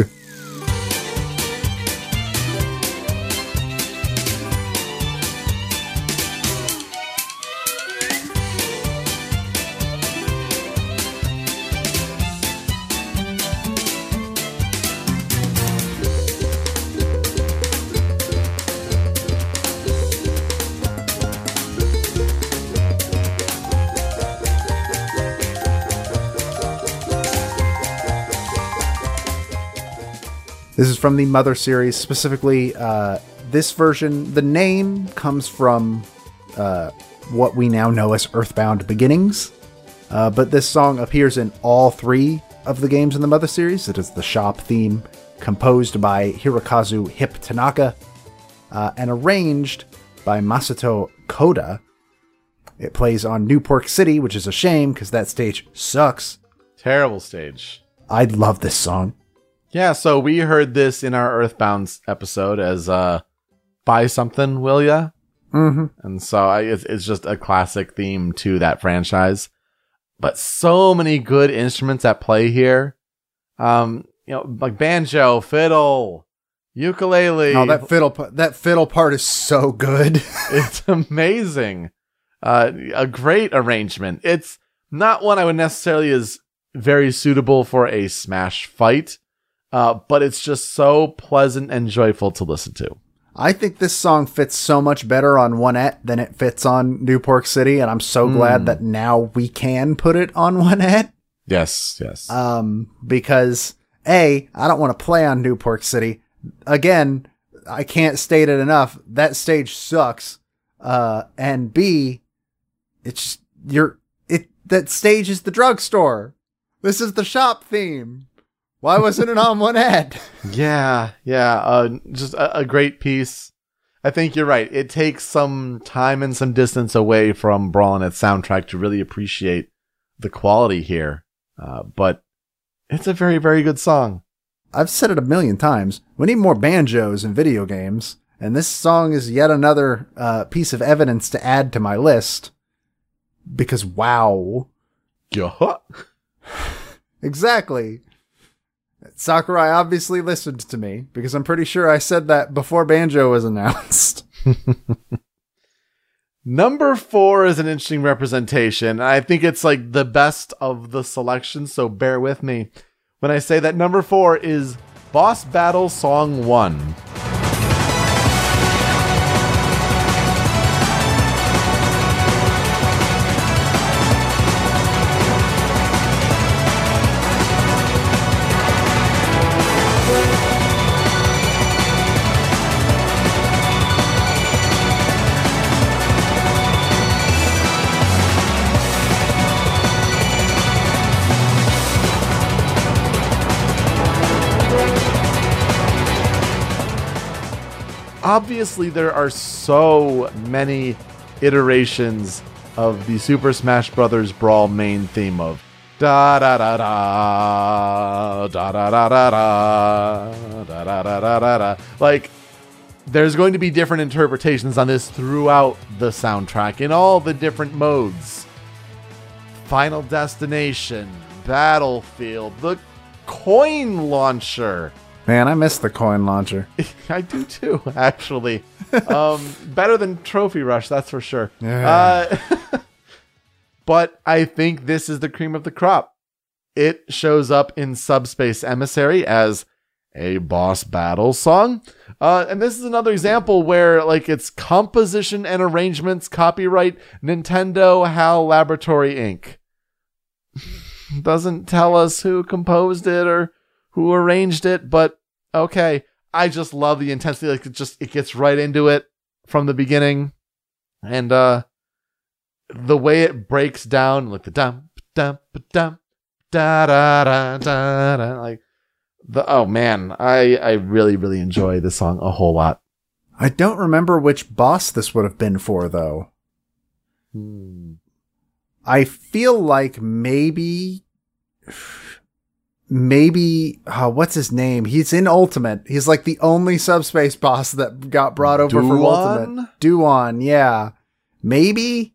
This is from the Mother series, specifically this version. The name comes from what we now know as Earthbound Beginnings, but this song appears in all 3 of the games in the Mother series. It is the shop theme, composed by Hirokazu Hip Tanaka, and arranged by Masato Koda. It plays on New Pork City, which is a shame because that stage sucks. Terrible stage. I love this song. Yeah, so we heard this in our Earthbound episode as Buy Something, Will Ya? Mm-hmm. And so it's just a classic theme to that franchise. But so many good instruments at play here. Like banjo, fiddle, ukulele. Oh, that fiddle part is so good. It's amazing. A great arrangement. It's not one I would necessarily is very suitable for a Smash fight. But it's just so pleasant and joyful to listen to. I think this song fits so much better on 1ET than it fits on New Pork City, and I'm so glad that now we can put it on 1ET. Yes. Because A, I don't want to play on New Pork City. Again, I can't state it enough. That stage sucks. And B, it's just, that stage is the drugstore. This is the shop theme. Why wasn't it on 1ET? Yeah. Just a great piece. I think you're right. It takes some time and some distance away from Brawl and its soundtrack to really appreciate the quality here. But it's a very, very good song. I've said it a million times. We need more banjos in video games. And this song is yet another piece of evidence to add to my list. Because wow. Yeah. Exactly. Sakurai obviously listened to me, because I'm pretty sure I said that before Banjo was announced. Number 4 is an interesting representation. I think it's like the best of the selection, so bear with me when I say that number 4 is Boss Battle Song 1. obviously there are so many iterations of the Super Smash Bros. Brawl main theme of da da da da da da da da da da da da da da da. Like, there's going to be different interpretations on this throughout the soundtrack in all the different modes. Final Destination, Battlefield, the coin launcher. Man, I miss the coin launcher. I do too, actually. Better than Trophy Rush, that's for sure. Yeah. But I think this is the cream of the crop. It shows up in Subspace Emissary as a boss battle song. And this is another example where, like, it's composition and arrangements, copyright Nintendo HAL Laboratory Inc. Doesn't tell us who composed it or who arranged it, but okay. I just love the intensity. Like, it gets right into it from the beginning. And the way it breaks down, like the dum dum dum da da da da da, like oh man, I really, really enjoy this song a whole lot. I don't remember which boss this would have been for, though. I feel like maybe, what's his name? He's in Ultimate. He's like the only Subspace boss that got brought over from Ultimate. Duan, yeah. Maybe.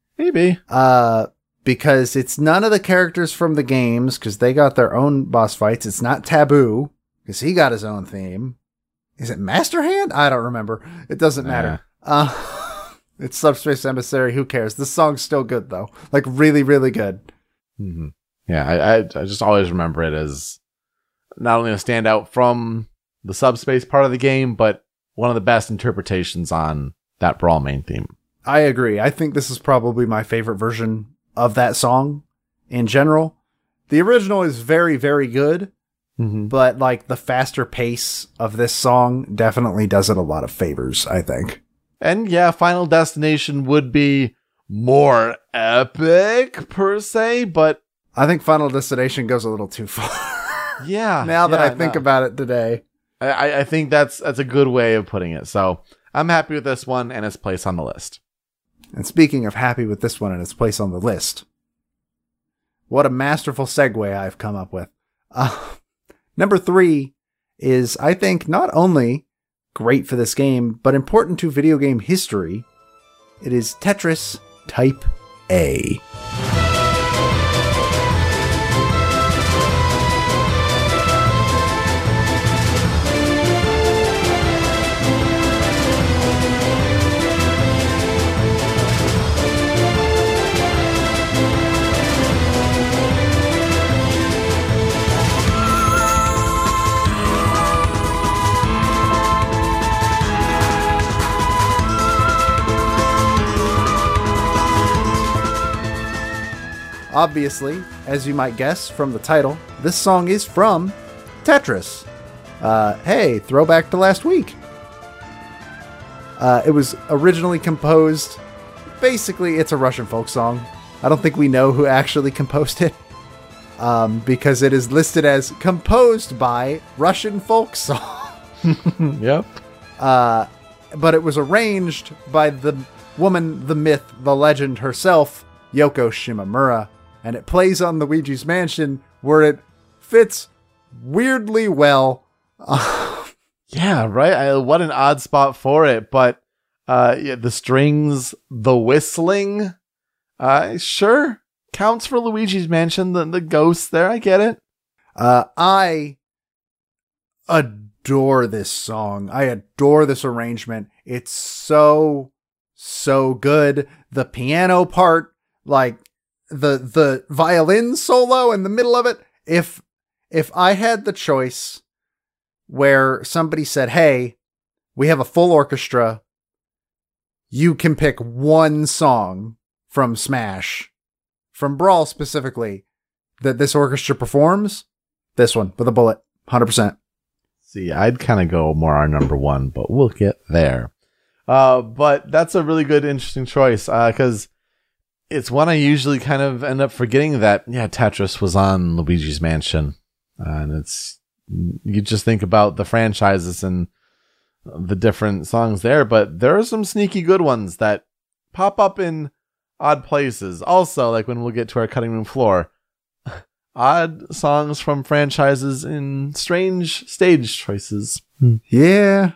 Because it's none of the characters from the games, because they got their own boss fights. It's not Taboo, because he got his own theme. Is it Master Hand? I don't remember. It doesn't matter. It's Subspace Emissary. Who cares? This song's still good, though. Like, really, really good. Mm-hmm. Yeah, I just always remember it as not only a standout from the Subspace part of the game, but one of the best interpretations on that Brawl main theme. I agree. I think this is probably my favorite version of that song in general. The original is very, very good, but like the faster pace of this song definitely does it a lot of favors, I think. And yeah, Final Destination would be more epic per se, but I think Final Destination goes a little too far. Yeah. Now that I think about it today. I think that's a good way of putting it. So I'm happy with this one and its place on the list. And speaking of happy with this one and its place on the list, what a masterful segue I've come up with. Number 3 is, I think, not only great for this game, but important to video game history. It is Tetris Type A. Obviously, as you might guess from the title, this song is from Tetris. Hey, throwback to last week. It was originally composed, basically it's a Russian folk song. I don't think we know who actually composed it, because it is listed as composed by Russian folk song. Yep. But it was arranged by the woman, the myth, the legend herself, Yoko Shimomura. And it plays on Luigi's Mansion, where it fits weirdly well. Yeah, right? What an odd spot for it. But yeah, the strings, the whistling, sure, counts for Luigi's Mansion. The ghosts there, I get it. I adore this song. I adore this arrangement. It's so good. The piano part, like, the violin solo in the middle of it. If I had the choice where somebody said, hey, we have a full orchestra, you can pick one song from Smash, from Brawl specifically, that this orchestra performs, this one with a bullet, 100%. See, I'd kind of go more our number one, but we'll get there. But that's a really good, interesting choice, because it's one I usually kind of end up forgetting that, yeah, Tetris was on Luigi's Mansion. And you just think about the franchises and the different songs there, but there are some sneaky good ones that pop up in odd places. Also, like when we'll get to our cutting room floor, odd songs from franchises in strange stage choices. Yeah.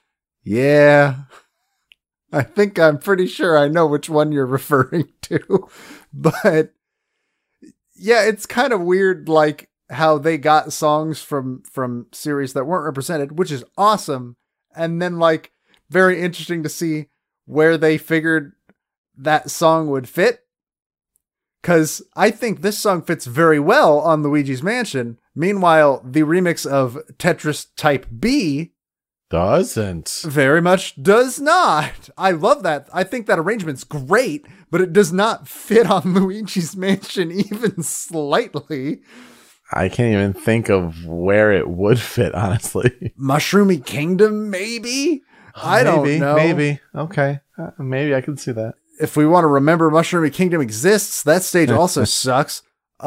I think I'm pretty sure I know which one you're referring to. But yeah, it's kind of weird, like how they got songs from series that weren't represented, which is awesome. And then like very interesting to see where they figured that song would fit. Because I think this song fits very well on Luigi's Mansion. Meanwhile, the remix of Tetris Type B doesn't. Very much does not. I love that. I think that arrangement's great, but it does not fit on Luigi's Mansion even slightly. I can't even think of where it would fit, honestly. Mushroomy Kingdom, maybe? I don't know. Maybe. Okay. Maybe I can see that. If we want to remember Mushroomy Kingdom exists, that stage also sucks.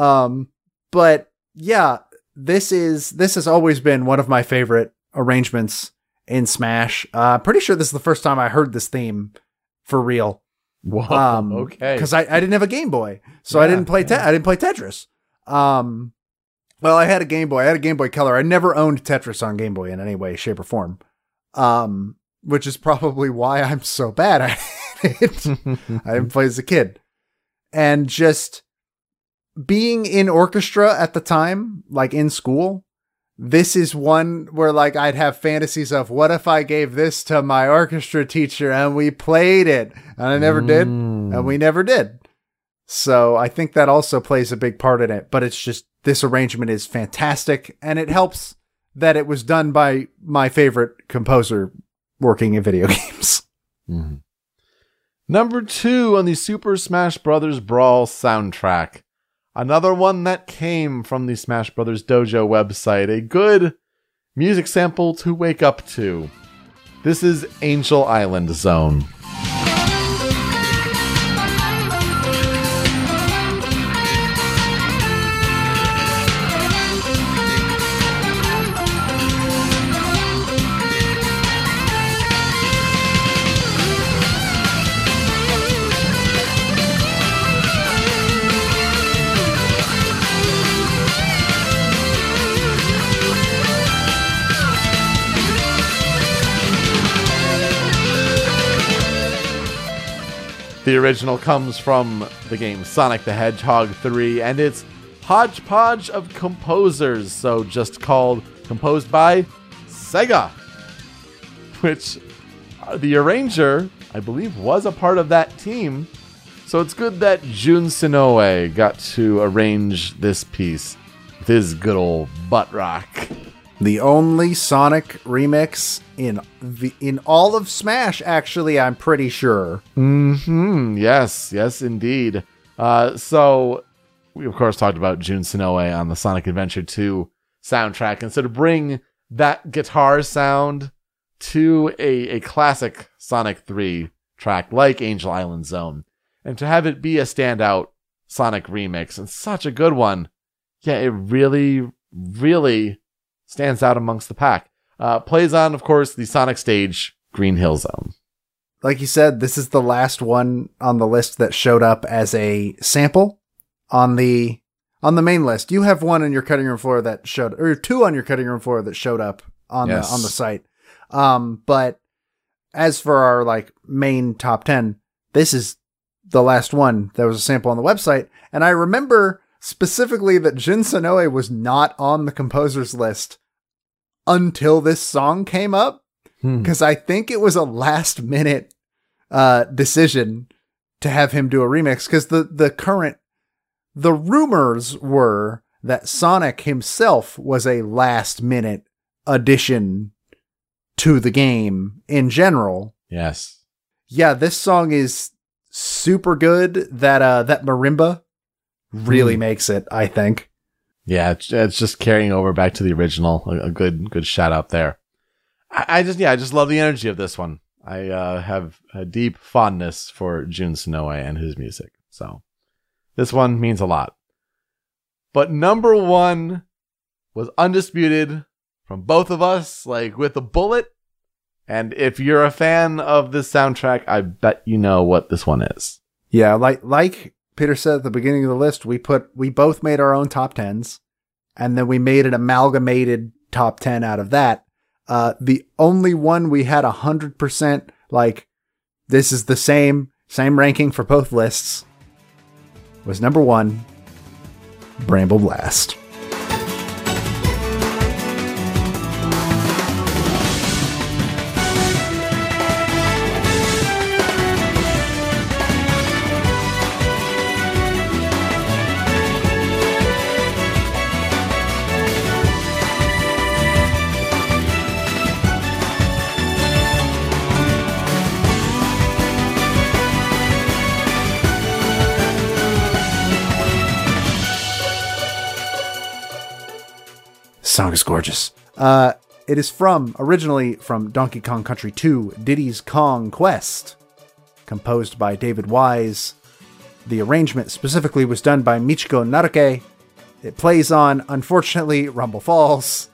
But yeah, this has always been one of my favorite arrangements in Smash. Pretty sure this is the first time I heard this theme for real. Whoa, okay. Because I didn't have a Game Boy, so I didn't play Tetris. Well, I had a Game Boy. I had a Game Boy Color. I never owned Tetris on Game Boy in any way, shape, or form. Which is probably why I'm so bad at it. I didn't play as a kid. And just being in orchestra at the time, like in school, this is one where like I'd have fantasies of what if I gave this to my orchestra teacher and we played it, and I never did, and we never did. So I think that also plays a big part in it, but it's just, this arrangement is fantastic, and it helps that it was done by my favorite composer working in video games. Mm-hmm. Number 2 on the Super Smash Bros. Brawl soundtrack. Another one that came from the Smash Bros. Dojo website. A good music sample to wake up to. This is Angel Island Zone. The original comes from the game Sonic the Hedgehog 3, and it's hodgepodge of composers, so just called composed by Sega, which the arranger, I believe, was a part of that team. So it's good that Jun Senoue got to arrange this piece with his good old butt rock. The only Sonic remix in all of Smash, actually, I'm pretty sure. Mm-hmm. Yes, indeed. So we of course talked about Jun Senoue on the Sonic Adventure 2 soundtrack, and so to bring that guitar sound to a classic Sonic 3 track like Angel Island Zone, and to have it be a standout Sonic remix, and such a good one. Yeah, it really, really stands out amongst the pack. Plays on, of course, the Sonic stage, Green Hill Zone. Like you said, this is the last one on the list that showed up as a sample on the main list. You have one on your cutting room floor that showed, or 2 on your cutting room floor that showed up on the site. But as for our like main top 10, this is the last one that was a sample on the website. And I remember specifically that Jun Senoue was not on the composer's list until this song came up, because I think it was a last minute decision to have him do a remix, because the rumors were that Sonic himself was a last minute addition to the game in general. Yes. Yeah, this song is super good. That marimba really makes it, I think. Yeah, it's just carrying over back to the original. A good shout out there. I just love the energy of this one. I have a deep fondness for Jun Senoue and his music. So this one means a lot. But number 1 was undisputed from both of us, like with a bullet, And if you're a fan of this soundtrack, I bet you know what this one is. Yeah, like Peter said at the beginning of the list, we both made our own top 10s, and then we made an amalgamated top 10 out of that. The only one we had 100% like this is the same ranking for both lists was number 1, Bramble Blast. Song is gorgeous. It is originally from Donkey Kong Country 2, Diddy's Kong Quest, composed by David Wise. The arrangement specifically was done by Michiko Naruke. It plays on, unfortunately, Rumble Falls.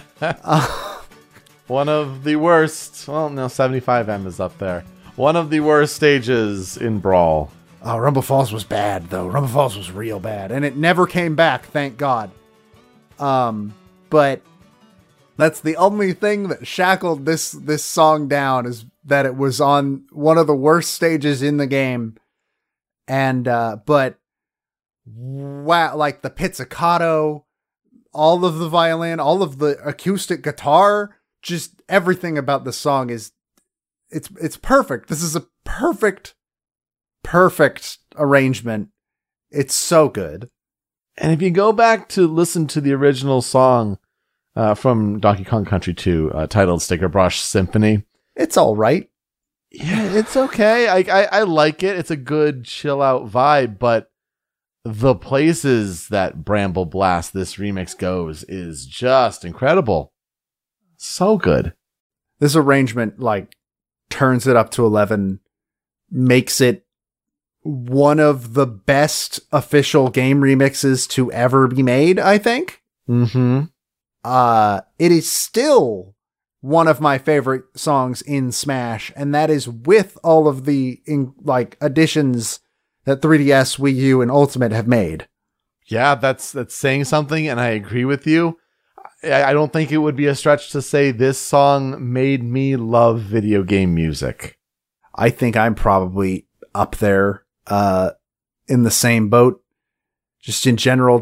One of the worst, well, no, 75M is up there. One of the worst stages in Brawl. Oh, Rumble Falls was bad, though. Rumble Falls was real bad, and it never came back, thank God. But that's the only thing that shackled this song down, is that it was on one of the worst stages in the game. And, but wow, like the pizzicato, all of the violin, all of the acoustic guitar, just everything about the song it's perfect. This is a perfect arrangement. It's so good. And if you go back to listen to the original song from Donkey Kong Country 2, titled Sticker Brush Symphony, it's all right. Yeah, it's okay. I like it. It's a good chill out vibe, but the places that Bramble Blast, this remix, goes is just incredible. So good. This arrangement, like, turns it up to 11, makes it one of the best official game remixes to ever be made, I think. Mm-hmm. It is still one of my favorite songs in Smash, and that is with all of the additions that 3DS, Wii U, and Ultimate have made. Yeah, that's saying something, and I agree with you. I don't think it would be a stretch to say this song made me love video game music. I think I'm probably up there in the same boat. Just in general,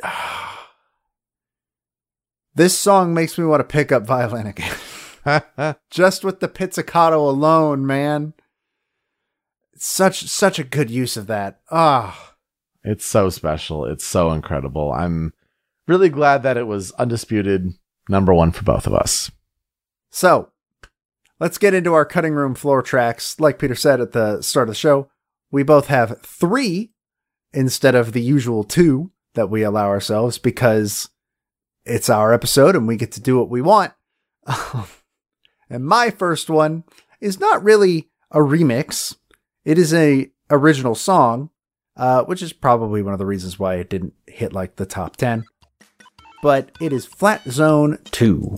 this song makes me want to pick up violin again. Just with the pizzicato alone, man. Such a good use of that. It's so special. It's so incredible. I'm really glad that it was undisputed number 1 for both of us. So, let's get into our cutting room floor tracks. Like Peter said at the start of the show, we both have 3 instead of the usual 2 that we allow ourselves because it's our episode and we get to do what we want. And my first one is not really a remix. It is a original song, which is probably one of the reasons why it didn't hit like the top 10. But it is Flat Zone 2.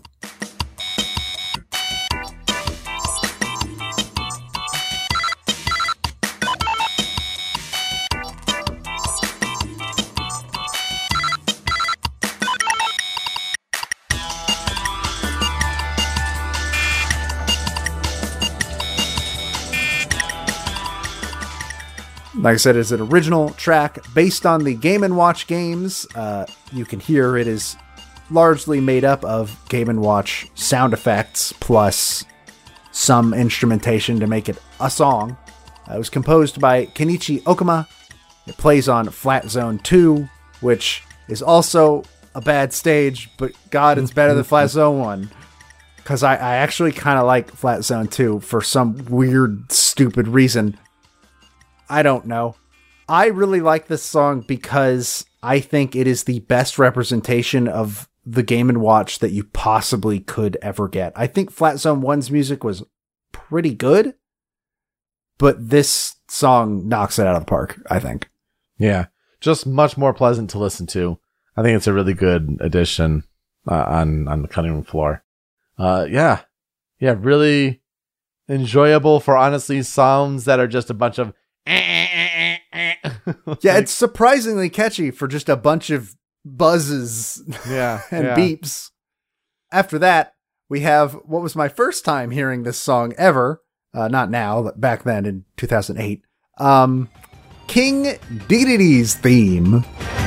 Like I said, it's an original track based on the Game & Watch games. You can hear it is largely made up of Game & Watch sound effects plus some instrumentation to make it a song. It was composed by Kenichi Okuma. It plays on Flat Zone 2, which is also a bad stage, but God, it's better than Flat Zone 1. Because I actually kind of like Flat Zone 2 for some weird, stupid reason. I don't know. I really like this song because I think it is the best representation of the Game & Watch that you possibly could ever get. I think Flat Zone 1's music was pretty good, but this song knocks it out of the park, I think. Yeah, just much more pleasant to listen to. I think it's a really good addition on the cutting room floor. Yeah, really enjoyable for honestly sounds that are just a bunch of. Yeah, it's surprisingly catchy for just a bunch of buzzes and beeps. After that, we have what was my first time hearing this song ever. Not now, but back then in 2008. King Dedede's theme.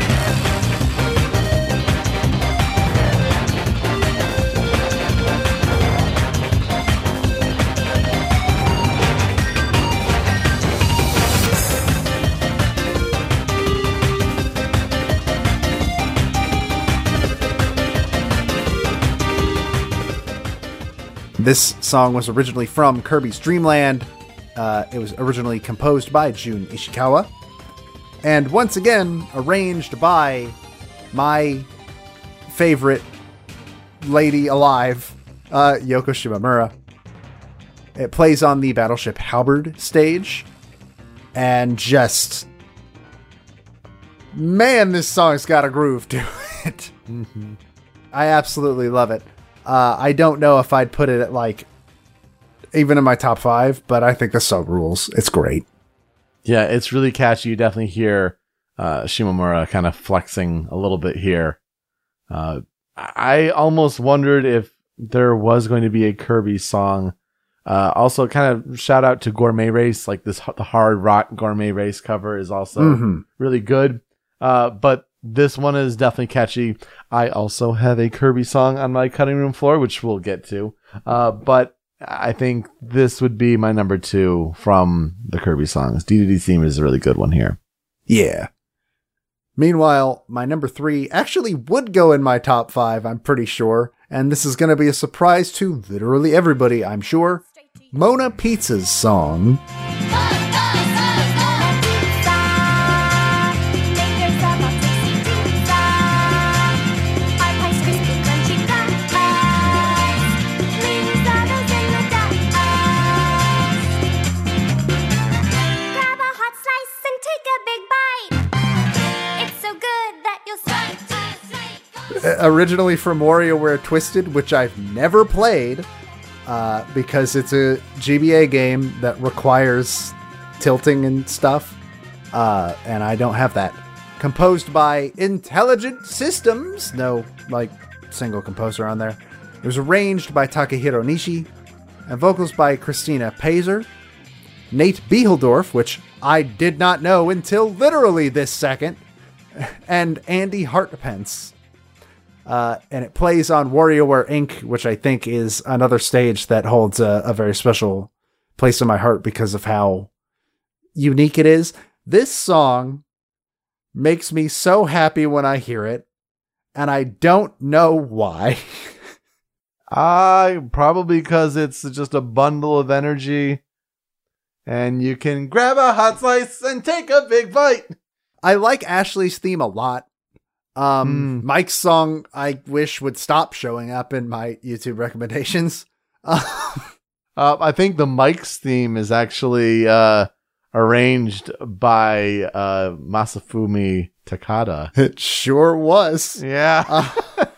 This song was originally from Kirby's Dream Land. It was originally composed by Jun Ishikawa. And once again, arranged by my favorite lady alive, Yoko Shimomura. It plays on the Battleship Halberd stage. And just... man, this song's got a groove to it. Mm-hmm. I absolutely love it. I don't know if I'd put it at, like, even in my top 5, but I think the song rules. It's great. Yeah, it's really catchy. You definitely hear Shimomura kind of flexing a little bit here. I almost wondered if there was going to be a Kirby song. Also, kind of shout out to Gourmet Race. Like the hard rock Gourmet Race cover is also really good. But this one is definitely catchy. I also have a Kirby song on my cutting room floor, which we'll get to. But I think this would be my number 2 from the Kirby songs. DDD theme is a really good one here. Yeah. Meanwhile, my number 3 actually would go in my top 5, I'm pretty sure. And this is going to be a surprise to literally everybody, I'm sure. Mona Pizza's song. Originally from WarioWare Twisted, which I've never played because it's a GBA game that requires tilting and stuff, and I don't have that. Composed by Intelligent Systems, no, like, single composer on there. It was arranged by Takahiro Nishi, and vocals by Christina Pazer, Nate Beheldorf, which I did not know until literally this second, and Andy Hartpence. And it plays on WarioWare Inc., which I think is another stage that holds a very special place in my heart because of how unique it is. This song makes me so happy when I hear it, and I don't know why. Probably because it's just a bundle of energy, and you can grab a hot slice and take a big bite. I like Ashley's theme a lot. Mike's song, I wish would stop showing up in my YouTube recommendations. I think the Mike's theme is actually arranged by Masafumi Takada. It sure was. Yeah.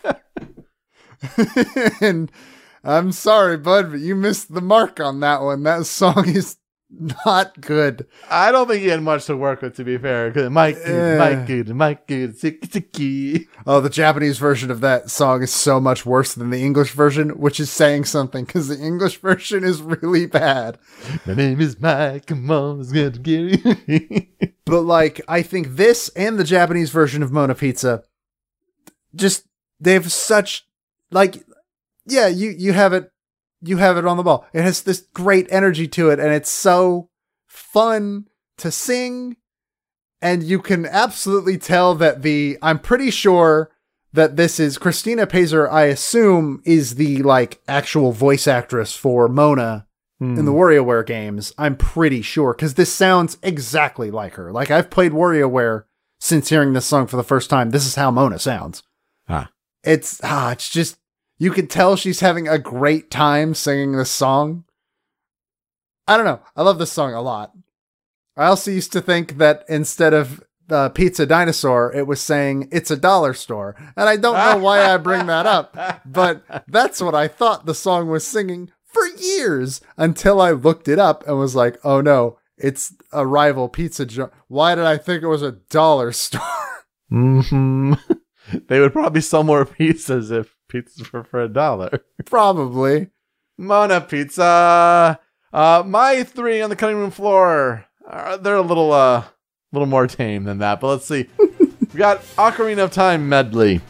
And I'm sorry, bud, but you missed the mark on that one. That song is not good. I don't think he had much to work with, to be fair. Mike good, Siki. Oh, the Japanese version of that song is so much worse than the English version, which is saying something, because the English version is really bad. My name is Mike, and Mom's gonna get you. But, like, I think this and the Japanese version of Mona Pizza, just, they have such, like, yeah, you have it. You have it on the ball. It has this great energy to it, and it's so fun to sing. And you can absolutely tell that I'm pretty sure that this is Christina Pazer, I assume, is the, like, actual voice actress for Mona in the WarioWare games. I'm pretty sure, because this sounds exactly like her. Like, I've played WarioWare since hearing this song for the first time. This is how Mona sounds. It's just, you can tell she's having a great time singing this song. I don't know. I love this song a lot. I also used to think that instead of Pizza Dinosaur, it was saying it's a dollar store. And I don't know why I bring that up, but that's what I thought the song was singing for years until I looked it up and was like, oh no, it's a rival pizza joint. Why did I think it was a dollar store? Mm-hmm. They would probably sell more pizzas if pizzas were for $1. Probably. Mona Pizza. My 3 on the cutting room floor. They're a little more tame than that, but let's see. We got Ocarina of Time medley.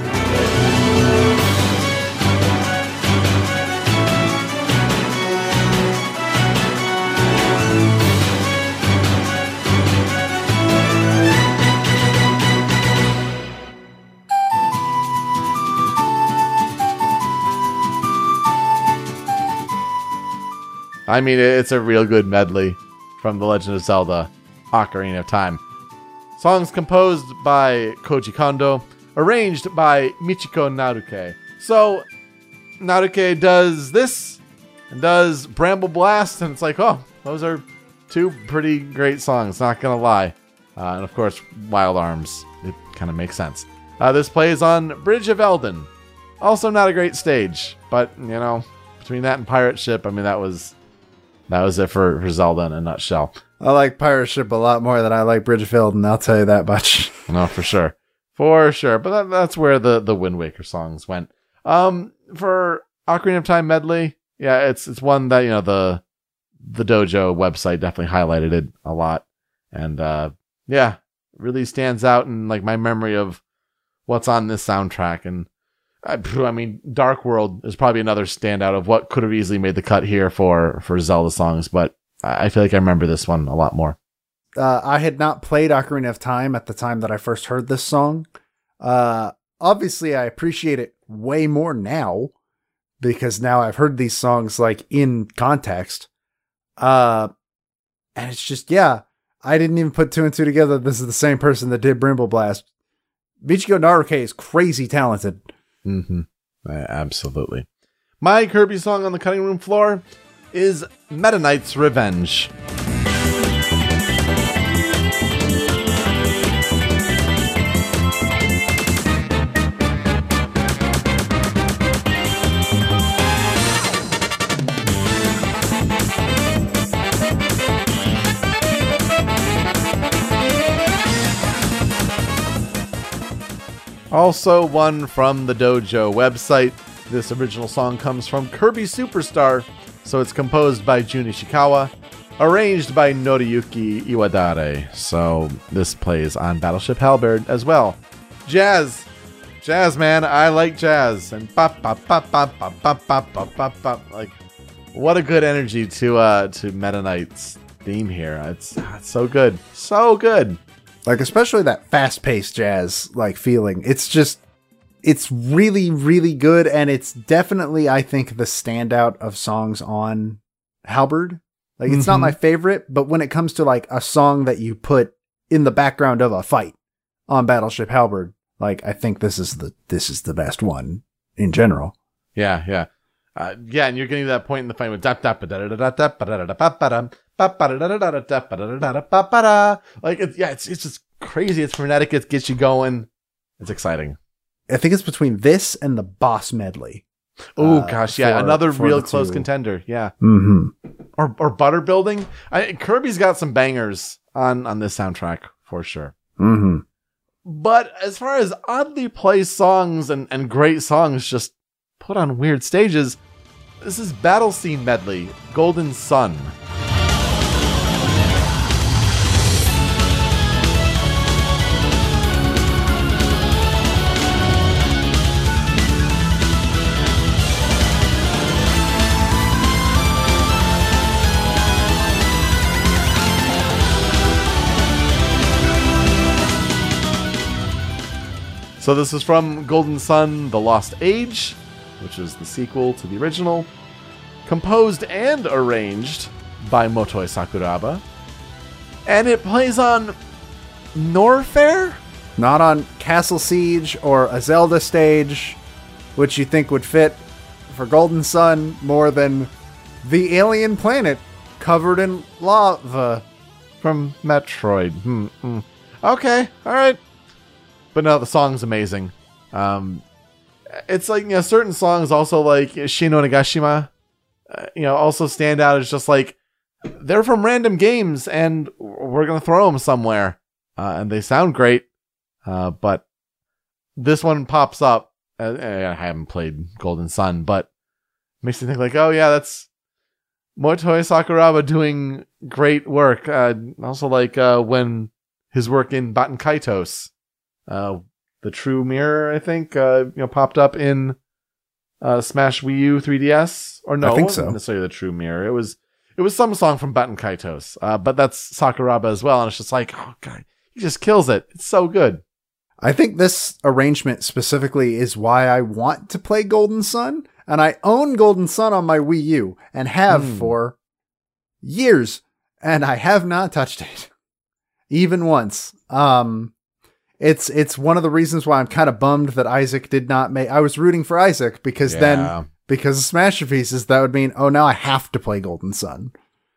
I mean, it's a real good medley from The Legend of Zelda, Ocarina of Time. Songs composed by Koji Kondo, arranged by Michiko Naruke. So, Naruke does this, and does Bramble Blast, and it's like, oh, those are 2 pretty great songs, not gonna lie. And of course, Wild Arms. It kind of makes sense. This plays on Bridge of Eldin. Also not a great stage, but, between that and Pirate Ship, I mean, that was it for Zelda in a nutshell. I like Pirate Ship a lot more than I like Bridge of Eldin, I'll tell you that much. No, for sure. For sure. But that's where the Wind Waker songs went. For Ocarina of Time medley, yeah, it's one that, the Dojo website definitely highlighted it a lot. And yeah, really stands out in like my memory of what's on this soundtrack. And I mean, Dark World is probably another standout of what could have easily made the cut here for Zelda songs, but I feel like I remember this one a lot more. I had not played Ocarina of Time at the time that I first heard this song. Obviously, I appreciate it way more now because now I've heard these songs like in context. And it's just, yeah, I didn't even put 2 and 2 together. This is the same person that did Brimble Blast. Michiko Naruke is crazy talented. Mm-hmm. Absolutely. My Kirby song on the cutting room floor is Meta Knight's Revenge. Also one from the Dojo website. This original song comes from Kirby Superstar, so it's composed by Jun Ishikawa, arranged by Noriyuki Iwadare. So this plays on Battleship Halberd as well. Jazz, man, I like jazz. And pop, pop, pop, pop, pop, pop, pop, pop, pop, pop. Like, what a good energy to Meta Knight's theme here. It's so good, so good. Like, especially that fast-paced jazz, like, feeling. It's really, really good, and it's definitely, I think, the standout of songs on Halberd. Like, it's not my favorite, but when it comes to, like, a song that you put in the background of a fight on Battleship Halberd, like, I think this is the best one in general. Yeah. And you're getting to that point in the fight with like it's just crazy. It's frenetic. It gets you going. It's exciting. I think it's between this and the boss medley. Oh gosh, yeah, another real close contender. Yeah, or Butter Building. Kirby's got some bangers on this soundtrack for sure. But as far as oddly placed songs and great songs just put on weird stages, this is Battle Scene medley, Golden Sun. So this is from Golden Sun, The Lost Age, which is the sequel to the original, composed and arranged by Motoi Sakuraba. And it plays on Norfair? Not on Castle Siege or a Zelda stage, which you think would fit for Golden Sun more than the alien planet covered in lava from Metroid. Okay, alright. But no, the song's amazing. It's like, certain songs also like Shin no Nagashima also stand out as just like, they're from random games and we're going to throw them somewhere. And they sound great. But this one pops up. I haven't played Golden Sun, but makes me think like, oh yeah, that's Motoi Sakuraba doing great work. Also like when his work in Baten Kaitos, the True Mirror, I think, popped up in Smash Wii U 3DS. Or no, I think it wasn't so. necessarily the True Mirror. It was some song from Baten Kaitos, but that's Sakuraba as well. And it's just like, oh god, he just kills it. It's so good. I think this arrangement specifically is why I want to play Golden Sun, and I own Golden Sun on my Wii U and have for years, and I have not touched it even once. It's one of the reasons why I'm kind of bummed that Isaac did not make. I was rooting for Isaac because then because of Smash Pieces, that would mean now I have to play Golden Sun.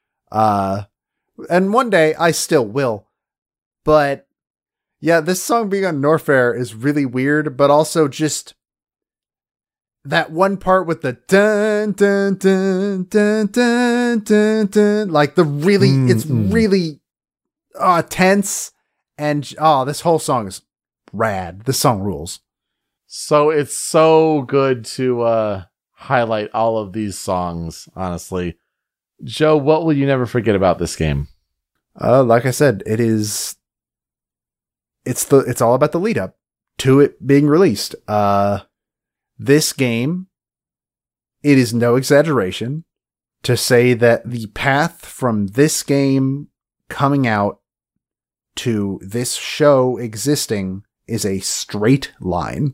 And one day I still will, but. Yeah, this song being on Norfair is really weird, but also just that one part with the dun dun dun dun dun dun dun, like the really, it's really tense, and this whole song is rad. This song rules. So it's so good to highlight all of these songs. Honestly, Joe, what will you never forget about this game? Like I said, it is. It's all about the lead up to it being released. This game, it is no exaggeration to say that the path from this game coming out to this show existing is a straight line.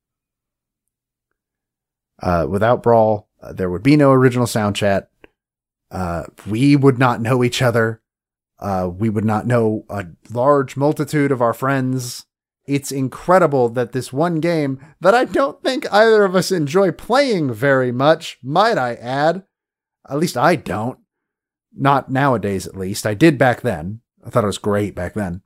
Without Brawl, there would be no original sound chat. We would not know each other. We would not know a large multitude of our friends. It's incredible that this one game that I don't think either of us enjoy playing very much, might I add. At least I don't. Not nowadays, at least. I did back then. I thought it was great back then.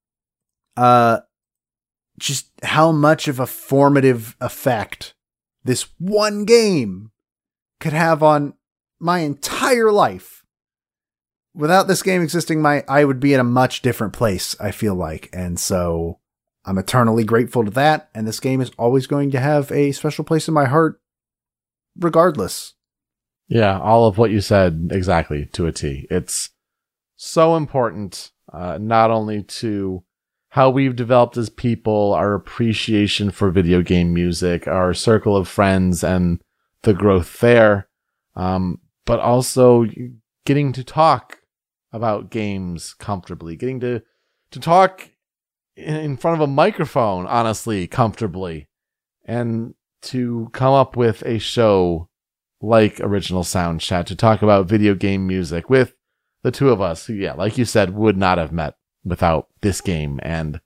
Just how much of a formative effect this one game could have on my entire life. Without this game existing, I would be in a much different place, I feel like. And so I'm eternally grateful to that. And this game is always going to have a special place in my heart, regardless. Yeah, all of what you said exactly to a T. It's so important, not only to how we've developed as people, our appreciation for video game music, our circle of friends and the growth there, but also getting to talk about games comfortably, getting to talk in front of a microphone, honestly, comfortably, and to come up with a show like Original Sound Chat to talk about video game music with the two of us who, yeah, like you said, would not have met without this game. And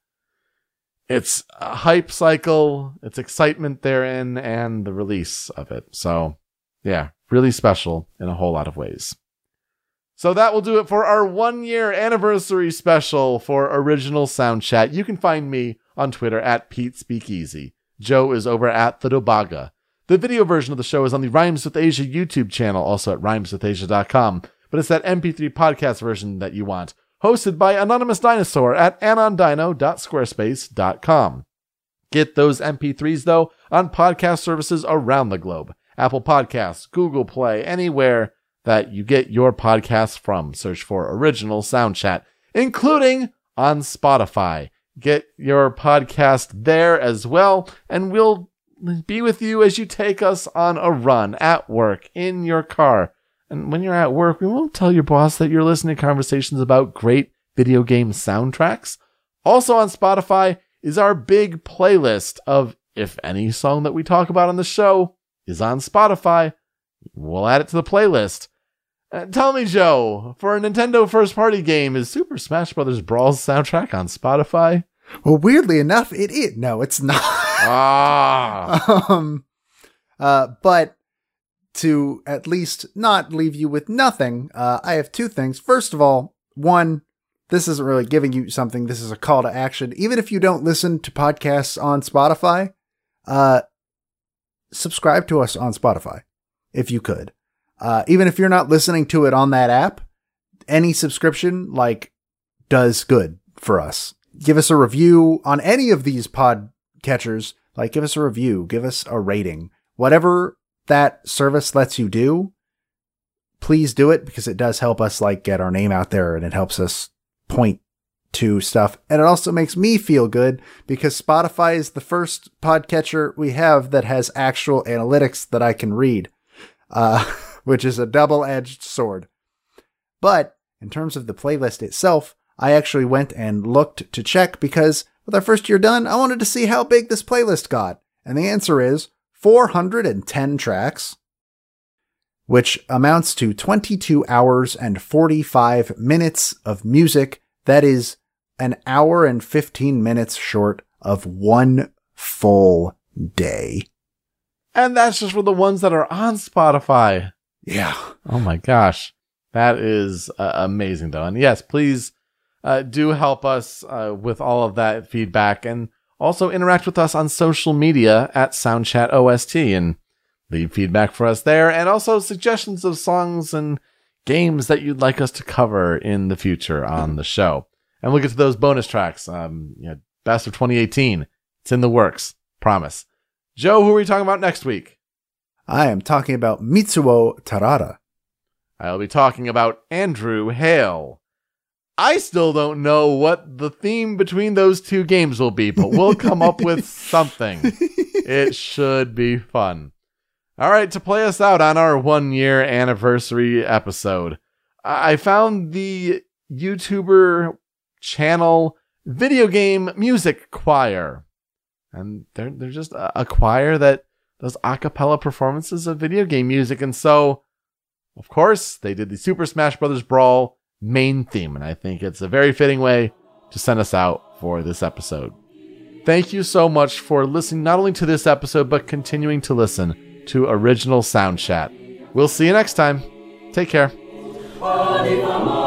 it's a hype cycle, it's excitement therein, and the release of it. So, yeah, really special in a whole lot of ways. So that will do it for our 1-year anniversary special for Original Sound Chat. You can find me on Twitter at PeteSpeakEasy. Joe is over at The Dobaga. The video version of the show is on the Rhymes with Asia YouTube channel, also at rhymeswithasia.com. But it's that MP3 podcast version that you want, hosted by Anonymous Dinosaur at anondino.squarespace.com. Get those MP3s, though, on podcast services around the globe. Apple Podcasts, Google Play, anywhere that you get your podcasts from. Search for Original Sound Chat, including on Spotify. Get your podcast there as well, and we'll be with you as you take us on a run at work, in your car. And when you're at work, we won't tell your boss that you're listening to conversations about great video game soundtracks. Also on Spotify is our big playlist of, if any song that we talk about on the show is on Spotify, we'll add it to the playlist. Tell me, Joe, for a Nintendo first-party game, is Super Smash Bros. Brawl's soundtrack on Spotify? Well, weirdly enough, it is. No, it's not. But to at least not leave you with nothing, I have two things. First of all, one, this isn't really giving you something. This is a call to action. Even if you don't listen to podcasts on Spotify, subscribe to us on Spotify, if you could. Even if you're not listening to it on that app, any subscription does good for us. Give us a review on any of these pod catchers. Give us a review, give us a rating, whatever that service lets you do. Please do it, because it does help us get our name out there, and it helps us point to stuff. And it also makes me feel good, because Spotify is the first podcatcher we have that has actual analytics that I can read, which is a double-edged sword. But in terms of the playlist itself, I actually went and looked to check, because with our first year done, I wanted to see how big this playlist got. And the answer is 410 tracks, which amounts to 22 hours and 45 minutes of music. That is an hour and 15 minutes short of one full day. And that's just for the ones that are on Spotify. Yeah. Oh my gosh. That is amazing, though. And yes, please do help us with all of that feedback, and also interact with us on social media at SoundChatOST, and leave feedback for us there, and also suggestions of songs and games that you'd like us to cover in the future on the show. And we'll get to those bonus tracks. Best of 2018. It's in the works. Promise. Joe, who are we talking about next week? I am talking about Mitsuo Tarada. I'll be talking about Andrew Hale. I still don't know what the theme between those two games will be, but we'll come up with something. It should be fun. All right, to play us out on our 1-year anniversary episode, I found the YouTuber channel Video Game Music Choir. And they're just a choir that does a cappella performances of video game music. And so, of course, they did the Super Smash Bros. Brawl main theme. And I think it's a very fitting way to send us out for this episode. Thank you so much for listening not only to this episode, but continuing to listen to Original Sound Chat. We'll see you next time. Take care.